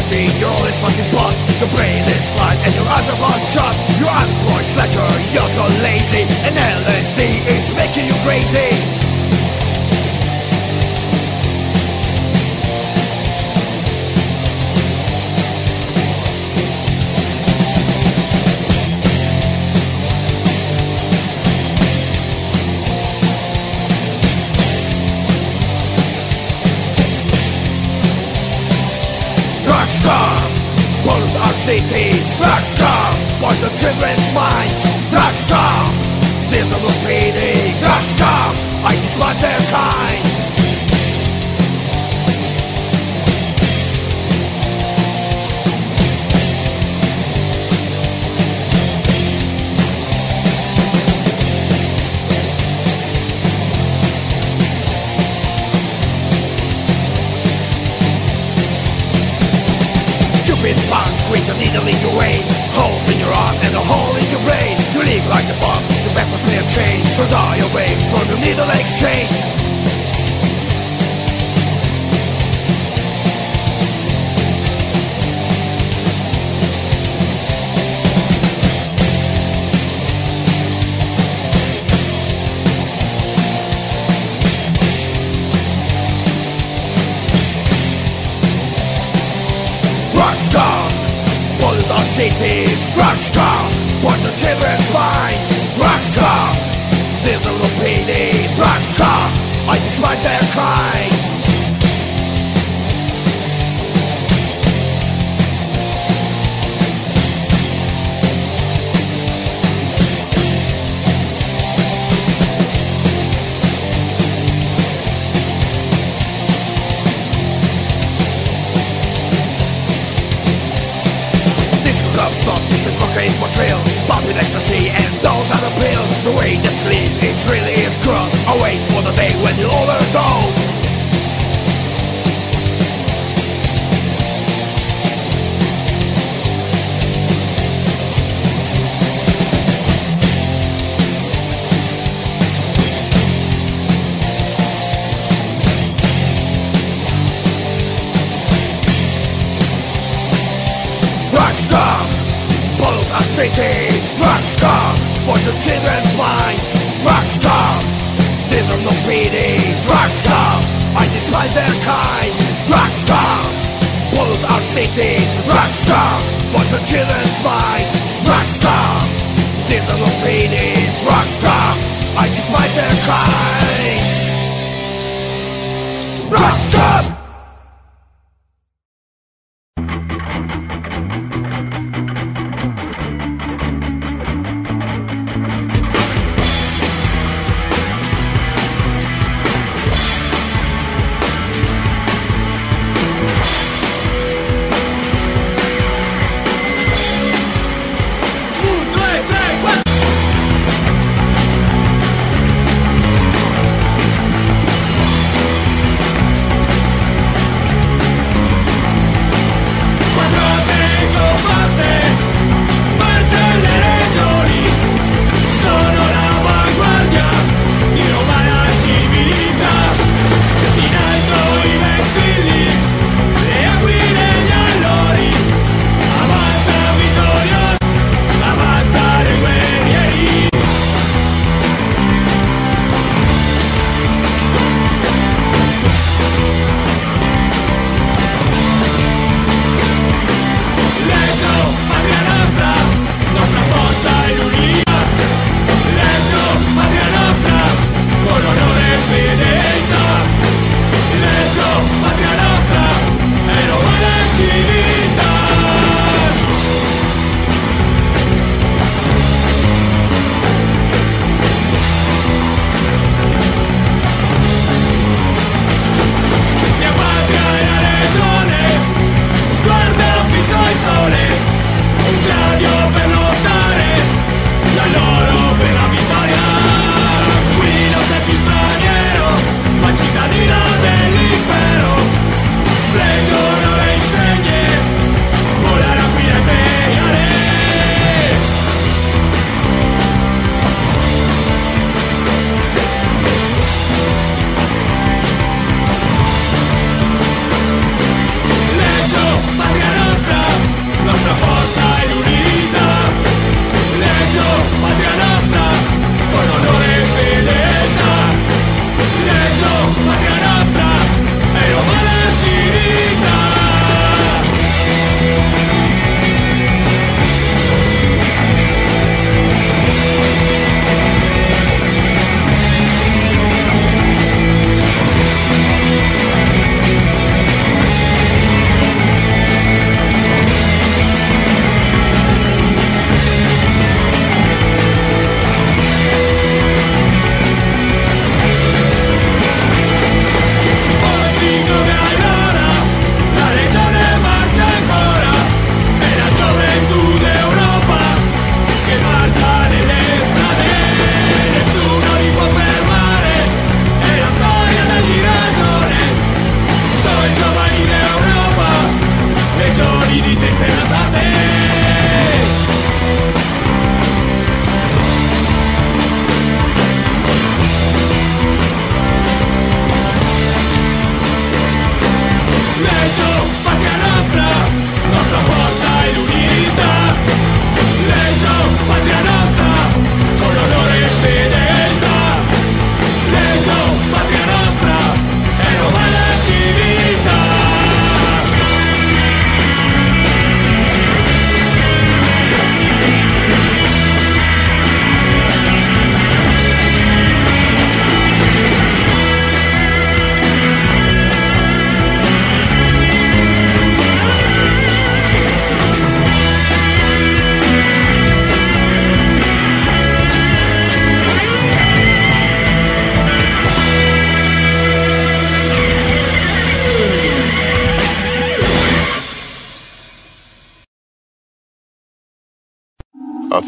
me, you're always fucking butt. Your brain is flat and your eyes are bloodshot. You're unemployed slacker, you're so lazy, and LSD is making you crazy. Pollute our cities, drug scum, poison children's minds, drug scum, miserable PD, drug scum, I despise their kind. Punk with a needle in your vein, holes in your arm and a hole in your brain. You leak like the bomb, the back was near chain. You die away from the needle exchange. Pollute our cities, drug scum, poison children's minds, drug scum, miserable PD, drug scum, I despise their kind. Stop, this is cocaine for thrill, pumping ecstasy and those are the pills. The way that sleep, it really is gross. I wait for the day when you overdose. Drug scum, pollute our cities, drug scum, poison children's minds, drug scum, these are no PD, drug scum, I despise their kind, drug scum, pollute our cities, drug scum, poison children's minds, drug scum, these are no PD, drug scum, I despise their kind, drug scum.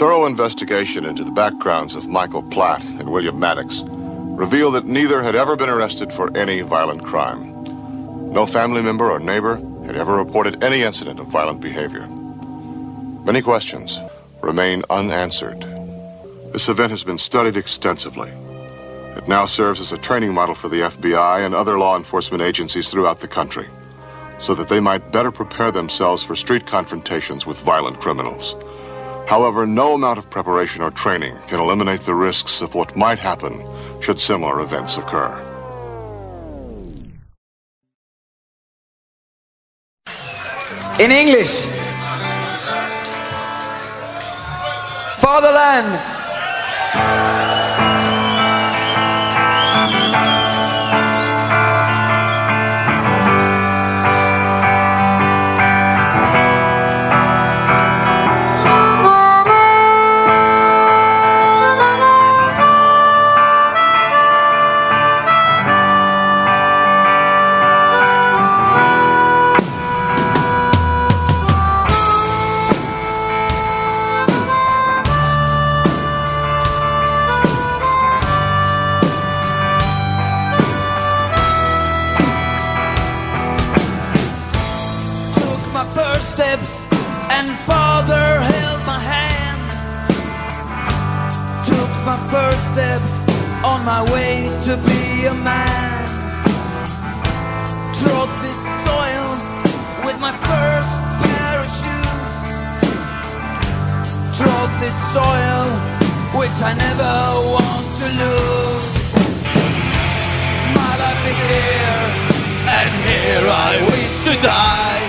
thorough investigation into the backgrounds of Michael Platt and William Maddox revealed that neither had ever been arrested for any violent crime. No family member or neighbor had ever reported any incident of violent behavior. Many questions remain unanswered. This event has been studied extensively. It now serves as a training model for the FBI and other law enforcement agencies throughout the country, so that they might better prepare themselves for street confrontations with violent criminals. However, no amount of preparation or training can eliminate the risks of what might happen should similar events occur. In English. Fatherland. My way to be a man. Trod this soil with my first pair of shoes. Trod this soil which I never want to lose. My life is here, and here I wish to die.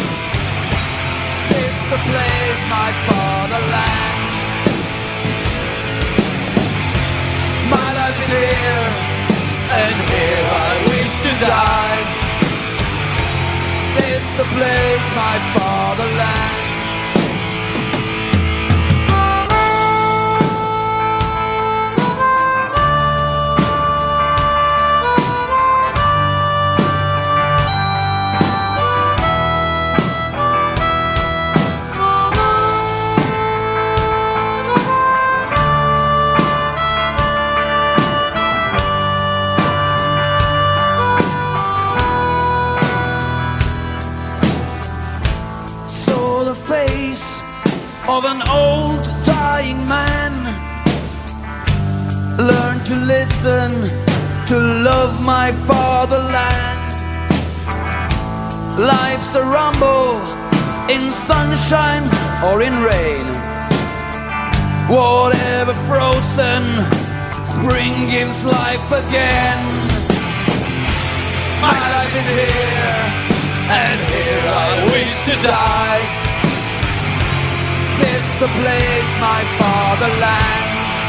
This the place, my fatherland. My life is here, and here I wish to die. This the place, my fatherland. Of an old dying man. Learn to listen, to love my fatherland. Life's a rumble, in sunshine or in rain. Whatever frozen, spring gives life again. My life is here, and here I wish to die. This the place, my fatherland.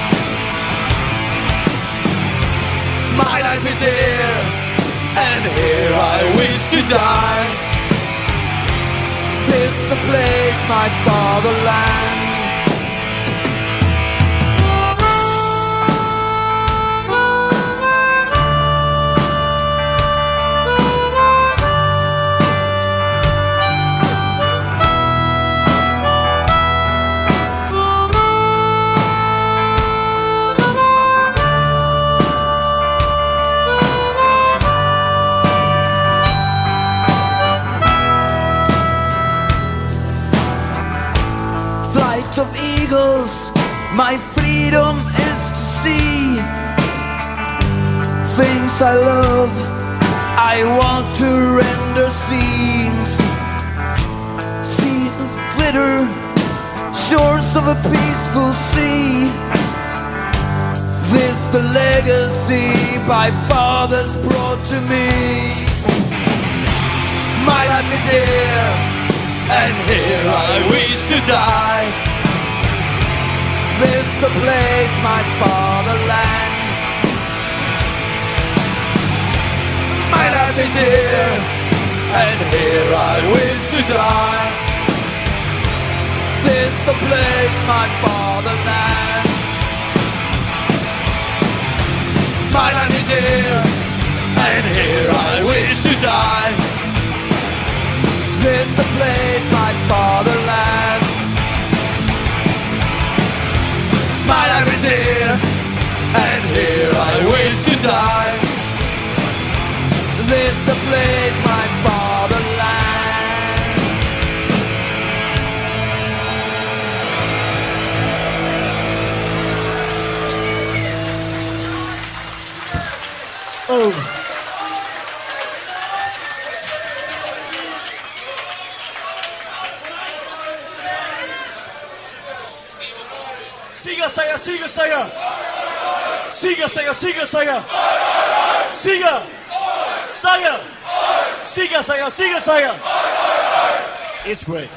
My life is here, and here I wish to die. This the place, my fatherland. Of eagles, my freedom is to see things I love. I want to render scenes, seas of glitter, shores of a peaceful sea. This the legacy my fathers brought to me. My life is here, and here I wish to die. This the place, my fatherland. My life is here, and here I wish to die. This the place, my fatherland. My life is here, and here I wish to die. This the place, my fatherland. here, and here I wish to die. This the place, my fatherland. Oh. Sieger, Seiger, Sieger, Seiger! Sieger, Seiger, Sieger, Seiger! Sieger! Seiger! Sieger, Seiger, Sieger, Seiger! It's great.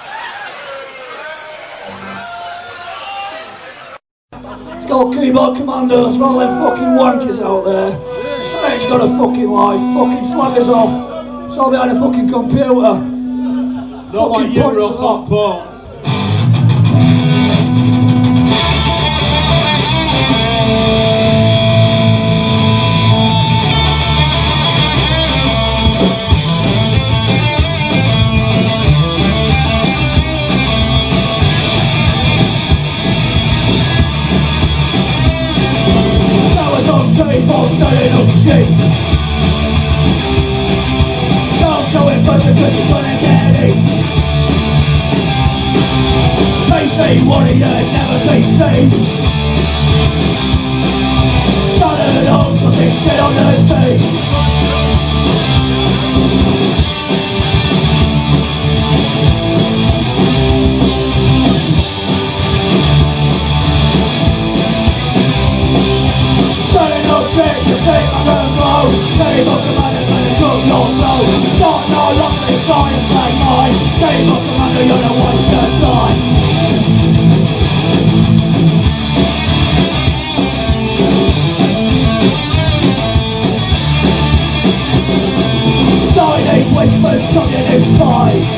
It's got keyboard commandos for all them fucking wankers out there. I ain't got a fucking life. Fucking slaggers off. It's all behind a fucking computer. Not like you, Ross, on Paul. People standing up shit. Don't show it first because you're gonna get it. They say warrior never be seen. Started on putting shit on the scene. Shit, you say I'm gonna blow. Table commander, gonna cook your flow. Not no longer try and say mine. Table commander, you're gonna waste your time. Chinese whispers, communist spies.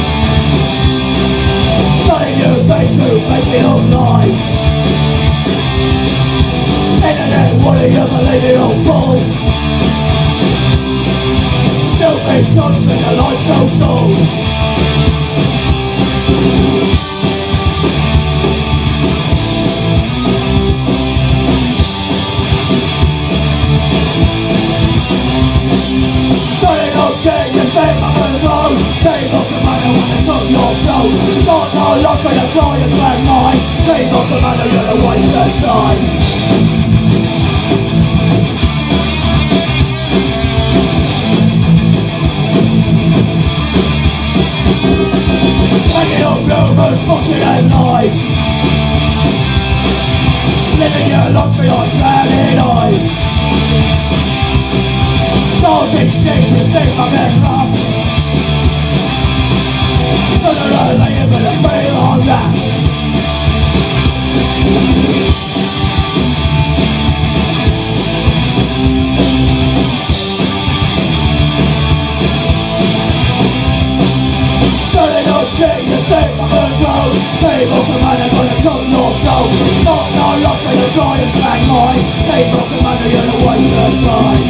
Telling you they too make me all lies. Internet, what do you believe in, old bull? Stupid cunts in your life so dull. Starting up shit, you say I'm gonna go. Table commander, wanna cook your flow. Not no luck till you try and slang mine. Table commander, you're gonna waste your time. Making up rumours, bullshit and lies. Living your life behind clouded eyes. Starting shit, you think I'm in rough. Sooner or later you're gonna feel on that. Starting up shit, you think I'm gonna grow. Table commander, gonna cook your flow. Not no luck till you try and slang mine. Table commander, you're gonna waste your time.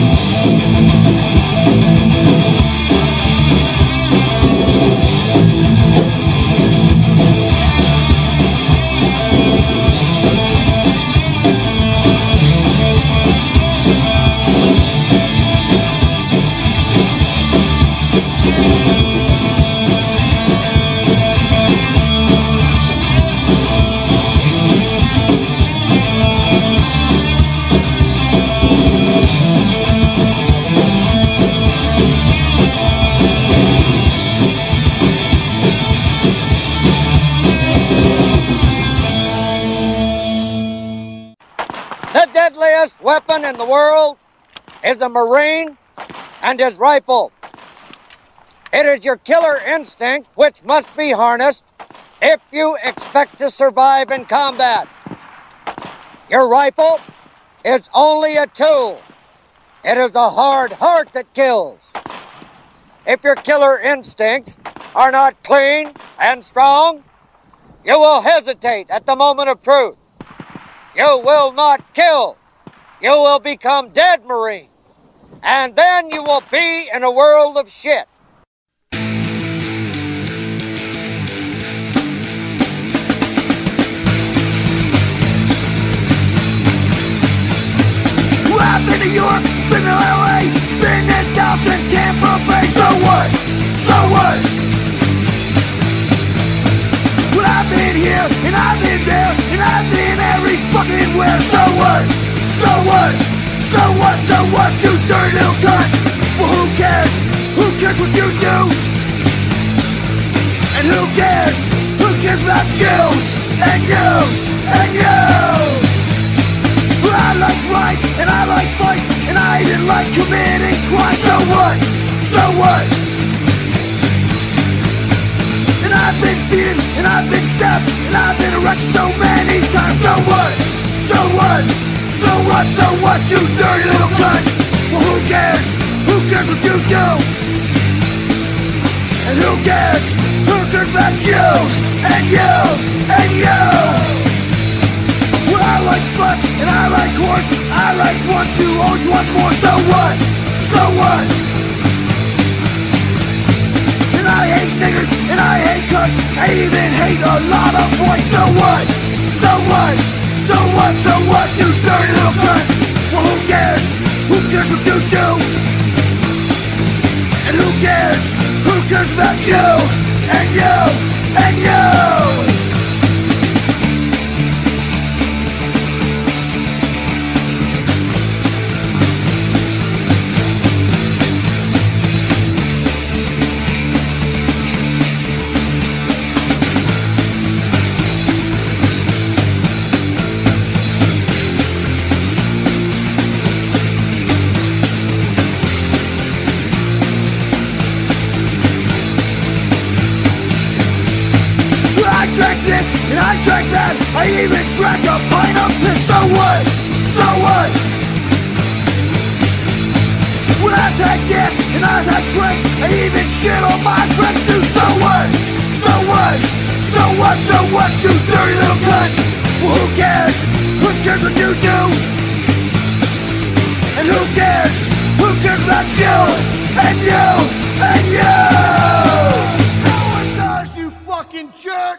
The deadliest weapon in the world is a Marine and his rifle. It is your killer instinct which must be harnessed if you expect to survive in combat. Your rifle is only a tool. It is a hard heart that kills. If your killer instincts are not clean and strong, you will hesitate at the moment of truth. You will not kill. You will become dead Marine. And then you will be in a world of shit. here, and I've been there, and I've been every fucking where. So what? So what? So what? So what? You dirty little cunt. Well, who cares? Who cares what you do? And who cares? Who cares about you? And you? And you? Well, I like rights, and I like fights, and I even like committing crimes. So what? So what? And I've been beaten, and I've been stabbed, and I've been arrested so many times. So what? So what? So what? So what? You dirty little cunt. Well, who cares? Who cares what you do? And who cares? Who cares about you? And you? And you? Well, I like sluts, and I like whores, I like ones who always want more. So what? So what? And I hate niggers, and I hate cunts, I even hate a lot of boys. So what? So what? So what? So what? You dirty little cunt. Well, who cares? Who cares what you do? And who cares? Who cares about you? And you? And you? And I drank that, I even drank a pint of piss. So what? So what? When I've had gas and I've had drinks, I even shit on my friends too. So what? So what? So what? So what? You dirty little cunt. Well, who cares? Who cares what you do? And who cares? Who cares about you? And you? And you? No one does, you fucking jerk.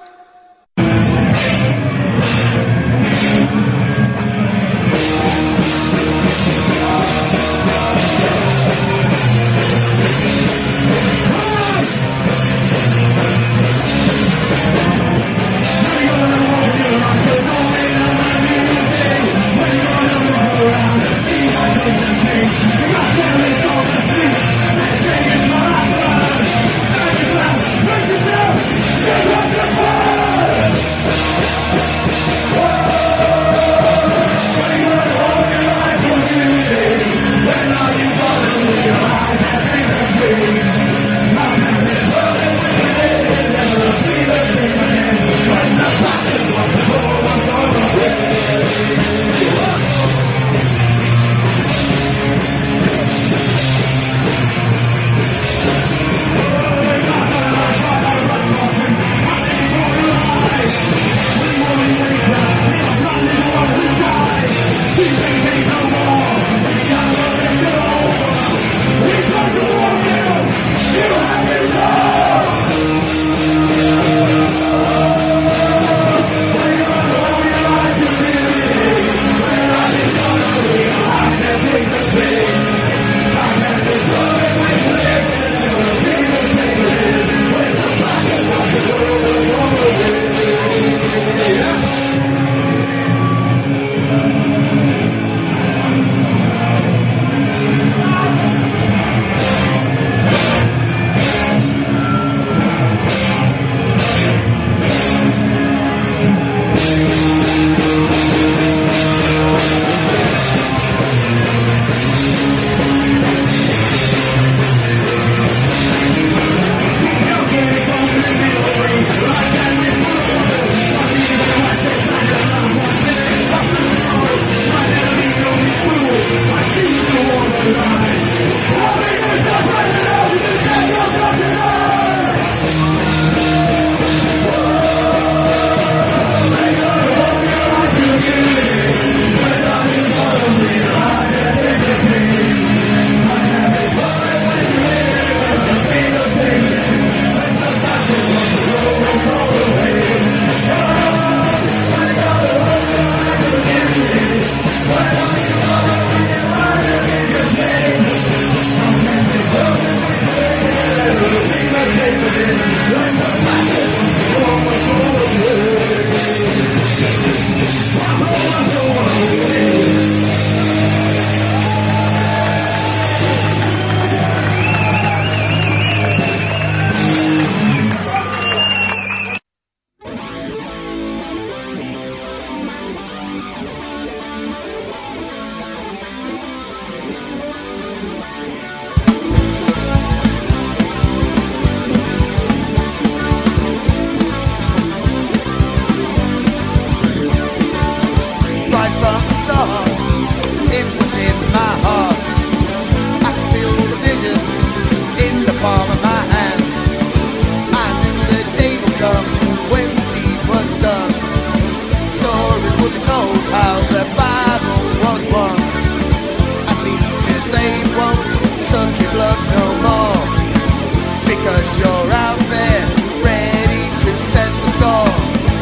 starts. It was in my heart. I could feel the vision in the palm of my hand. I knew the day would come when the deed was done. Stories would be told how the battle was won. And leeches, they won't suck your blood no more, because you're out there ready to settle the score.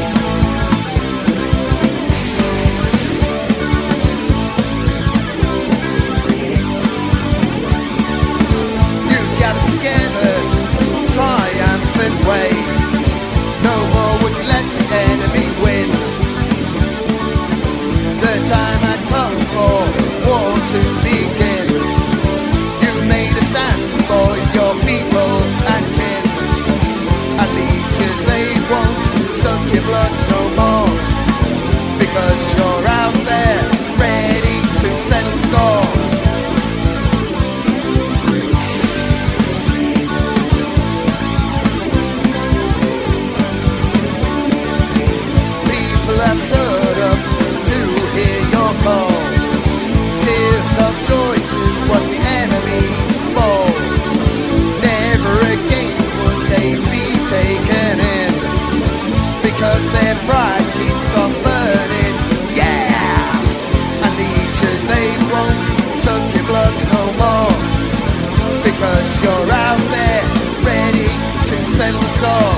You gather together, triumphant way. No more would you let the enemy win. The time had come for war to begin. You made a stand for your people and kin. And leeches, they won't suck your blood no more, because you're out there ready to settle the score. People have stood up to hear your call. Tears of joy to watch the enemy fall. Never again would they be taken in, because their pride keeps on burning. Yeah! And leeches, they won't suck your blood no more, because you're out there ready to settle the score.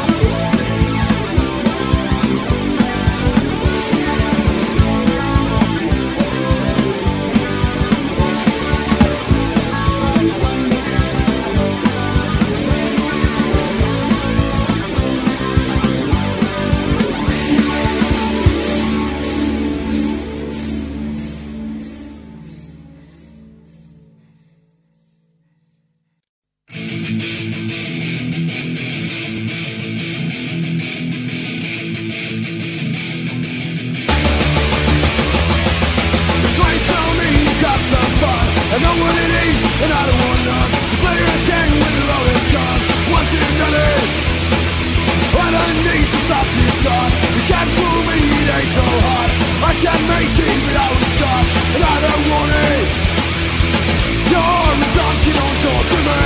I know what it is, and I don't want none. To play again with a loaded gun. Once you've done it, I don't need to stop you, God. You can't fool me, it ain't so hard. I can't make it without a shot, and I don't want it. You're a junkie, don't talk to me.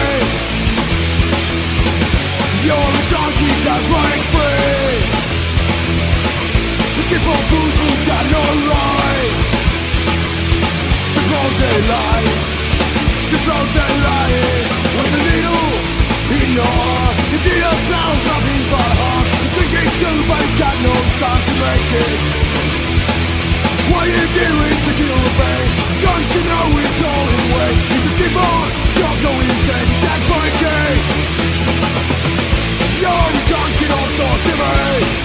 You're a junkie, can't break free. You keep on pushing, got no right. Broad daylight, to broad daylight, with the needle in your heart. You do yourself nothing but harm. You think it's good, but you got no chance to make it. What you doing to kill the pain? Don't you know it's all in vain? If you keep on, you're going insane. You can't break it. You're a junkie, don't talk to me.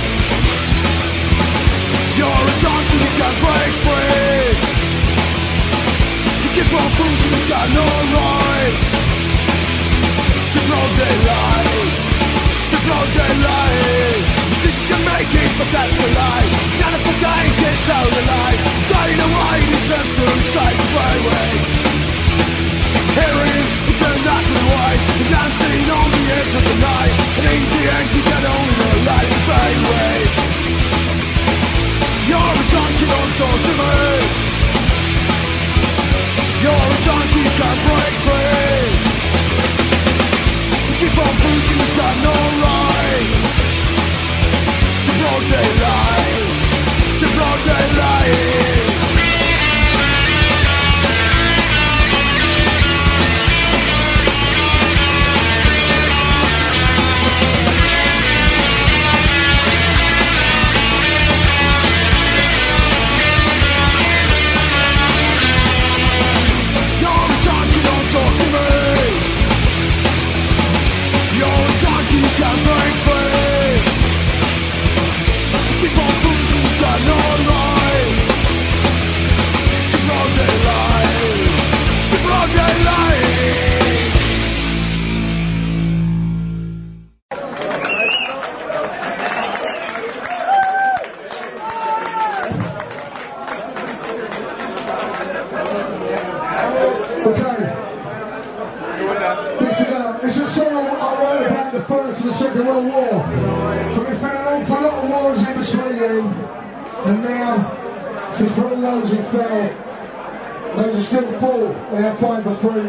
You're a junkie, you can't break free. Keep on pushing, you got no right to broad daylight, to broad daylight. Think you can make it, but that's a lie. None of the day gets out alive. Dying away, it's a suicide to brainwave. Hearing, it's a nightly white. Dancing on the edge of the night. And in the end, you get only the light to brainwave. You're a junkie, don't talk to me. You're a junkie, you can't break free. You keep on pushing, you got no right to broad daylight, to broad daylight. as he fell. Those are still full. They have 5 for 3.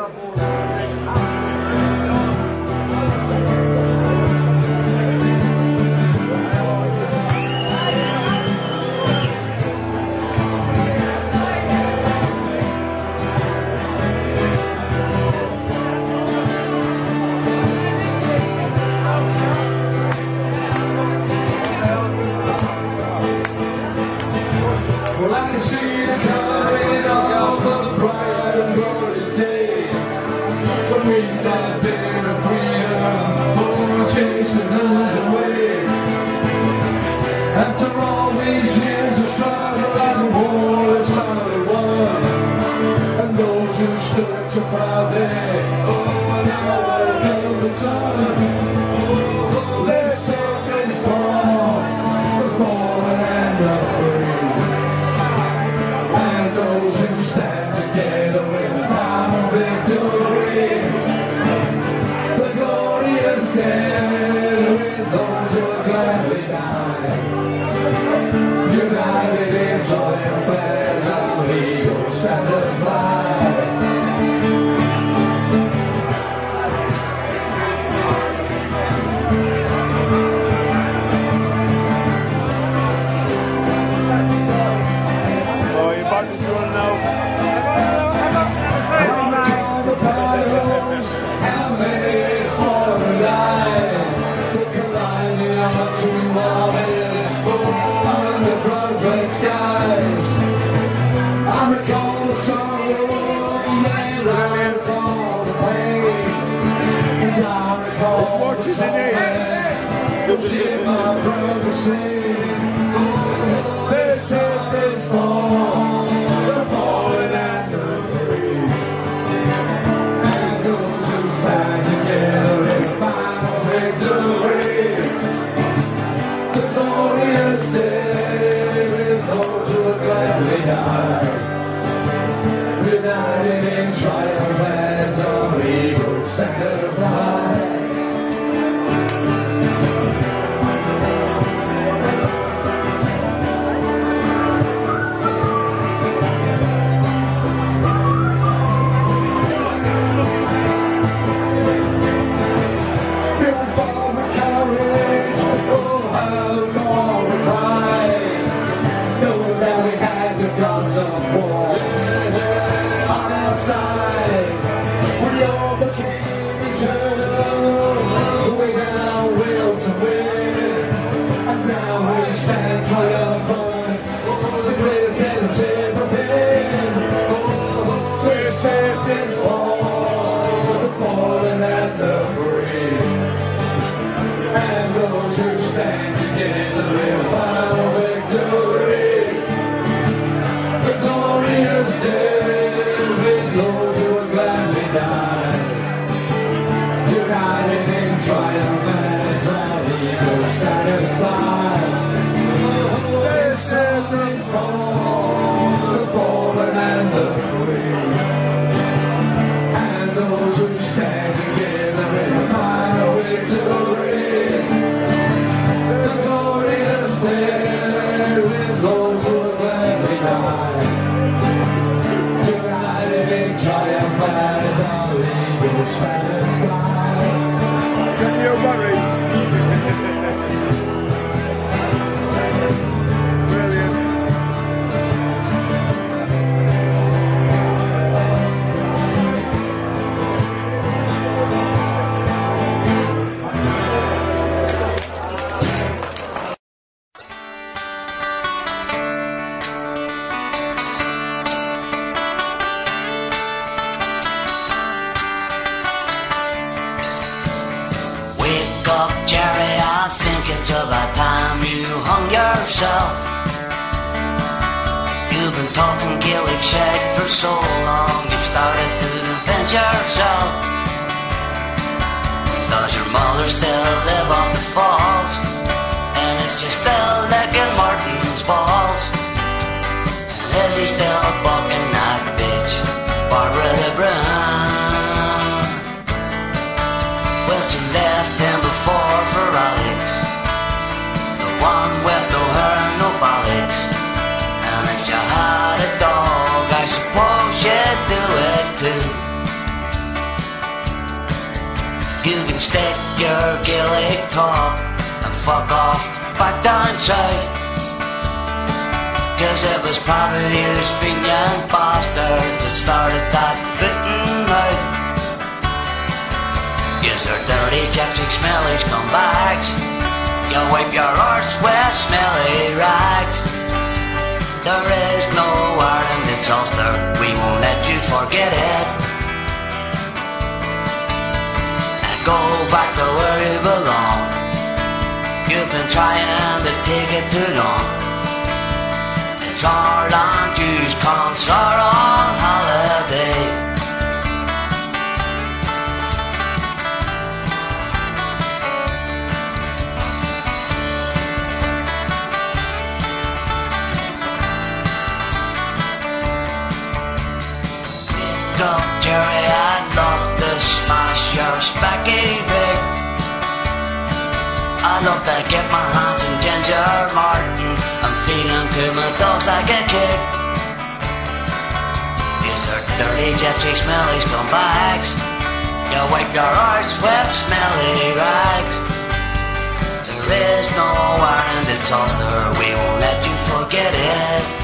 Well, I can see the coming of the bright and glorious day when we stand there in freedom, oh, chasing away. After all these years of struggle and the war is finally won, and those who stood so proudly, oh, and now we're in the sun. Oh, let's take this ball, the fallen and the free. And those who stand together in the power of victory, the glorious dead with those who are gladly die, united in triumph as our eagles stand and fly. United in triumph as our eagles stand and fly. You've been talking Gaelic shag for so long, you've started to defend yourself. Does your mother still live on the falls? And is she still licking Martin's balls? And is he still bucking that bitch, Barbara de Brown? Well, she left him before for Alex, the one with no hair and no bollocks. And if you have stick your gilly top and fuck off back down south. Cause it was probably you Fenian bastards that started that bitten out. Yes, they're dirty, gypsy, smelly scumbags. You wipe your arse with smelly rags. There is no Ireland, it's Ulster, we won't let you forget it. And go back to where you belong. You've been trying to take it too long. It's our land use concert on holiday. Up, Jerry, I'd love to smash your spaghetti rig. I'd love to get my hands on Ginger Martin. I'm feeling to my dogs like a kid. These are dirty, gypsy, smelly scumbags. You wipe your arse with smelly rags. There is no Ireland, it's Ulster, we won't let you forget it.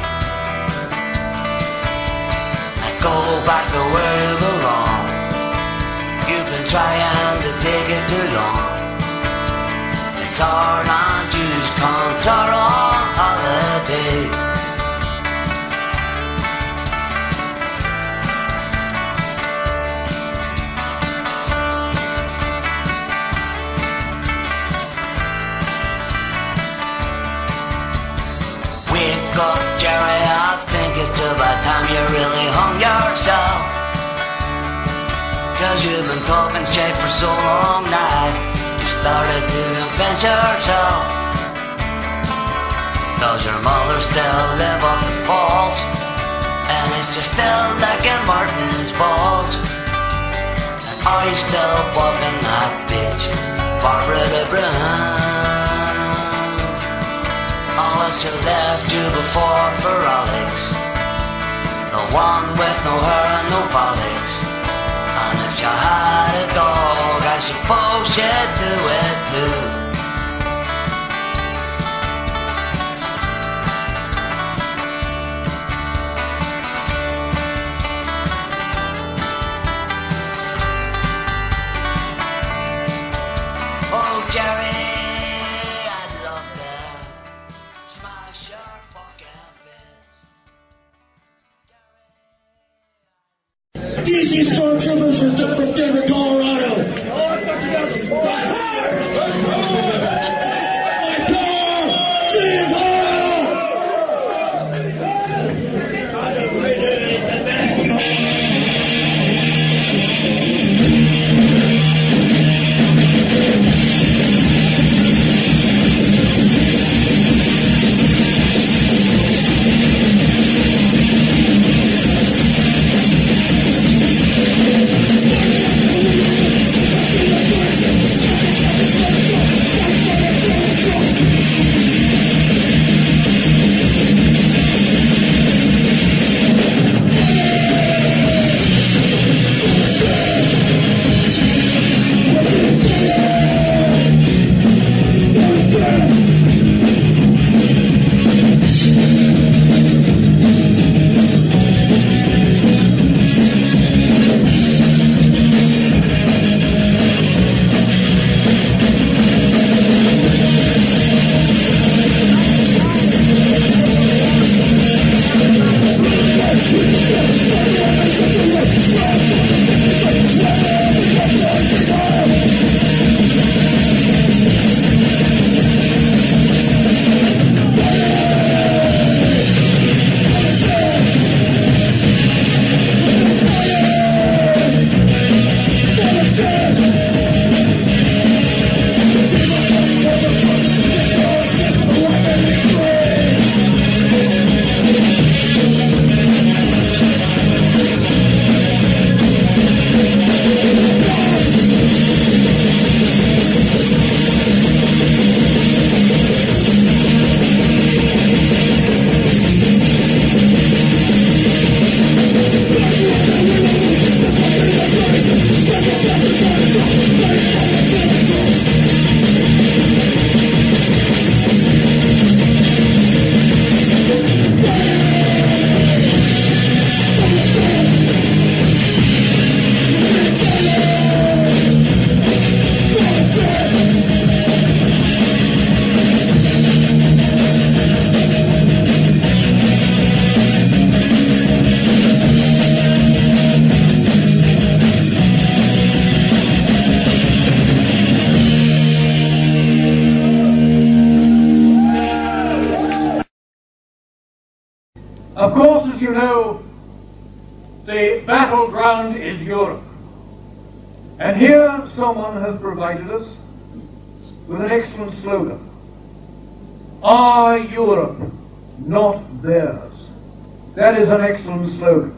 Go back to where you belong. You've been trying to take it too long. It's our land use concert on holiday. Wake up, Jerry, I think it's about time you really hung yourself. Cause you've been talking shit for so long now. You started to convince yourself. Does your mother still live up the falls? And it's just still licking Martin's balls. And are you still walking that bitch, Barbara de Brun? All that you left you before for Alex, the one with no hair and no polish. And if you had a dog, I suppose you'd do it too. Oh, Jerry, DC Stormtroopers are from Denver, Colorado. know, the battleground is Europe. And here someone has provided us with an excellent slogan. Our Europe, not theirs. That is an excellent slogan.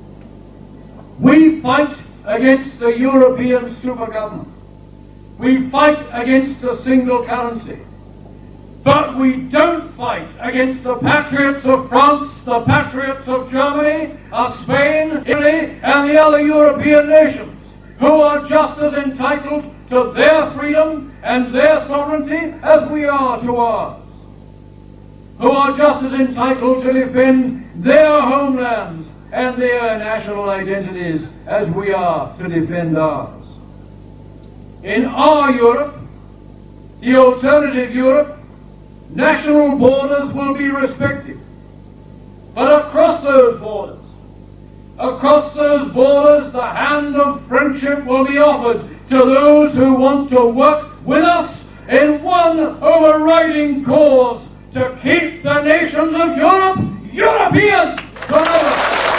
We fight against the European super government. We fight against the single currency. But we don't fight against the patriots of France, the patriots of Germany, of Spain, Italy, and the other European nations, who are just as entitled to their freedom and their sovereignty as we are to ours, who are just as entitled to defend their homelands and their national identities as we are to defend ours. In our Europe, the alternative Europe, national borders will be respected. But across those borders, the hand of friendship will be offered to those who want to work with us in one overriding cause to keep the nations of Europe European forever.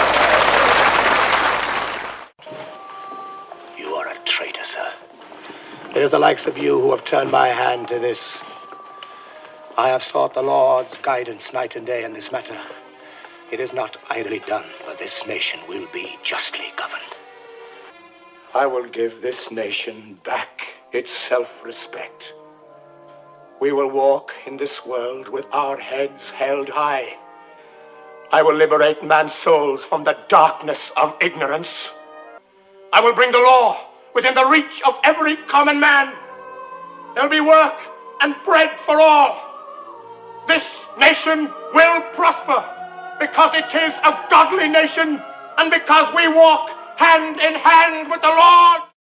You are a traitor, sir. It is the likes of you who have turned my hand to this. I have sought the Lord's guidance night and day in this matter. It is not idly done, but this nation will be justly governed. I will give this nation back its self-respect. We will walk in this world with our heads held high. I will liberate man's souls from the darkness of ignorance. I will bring the law within the reach of every common man. There'll be work and bread for all. This nation will prosper because it is a godly nation and because we walk hand in hand with the Lord.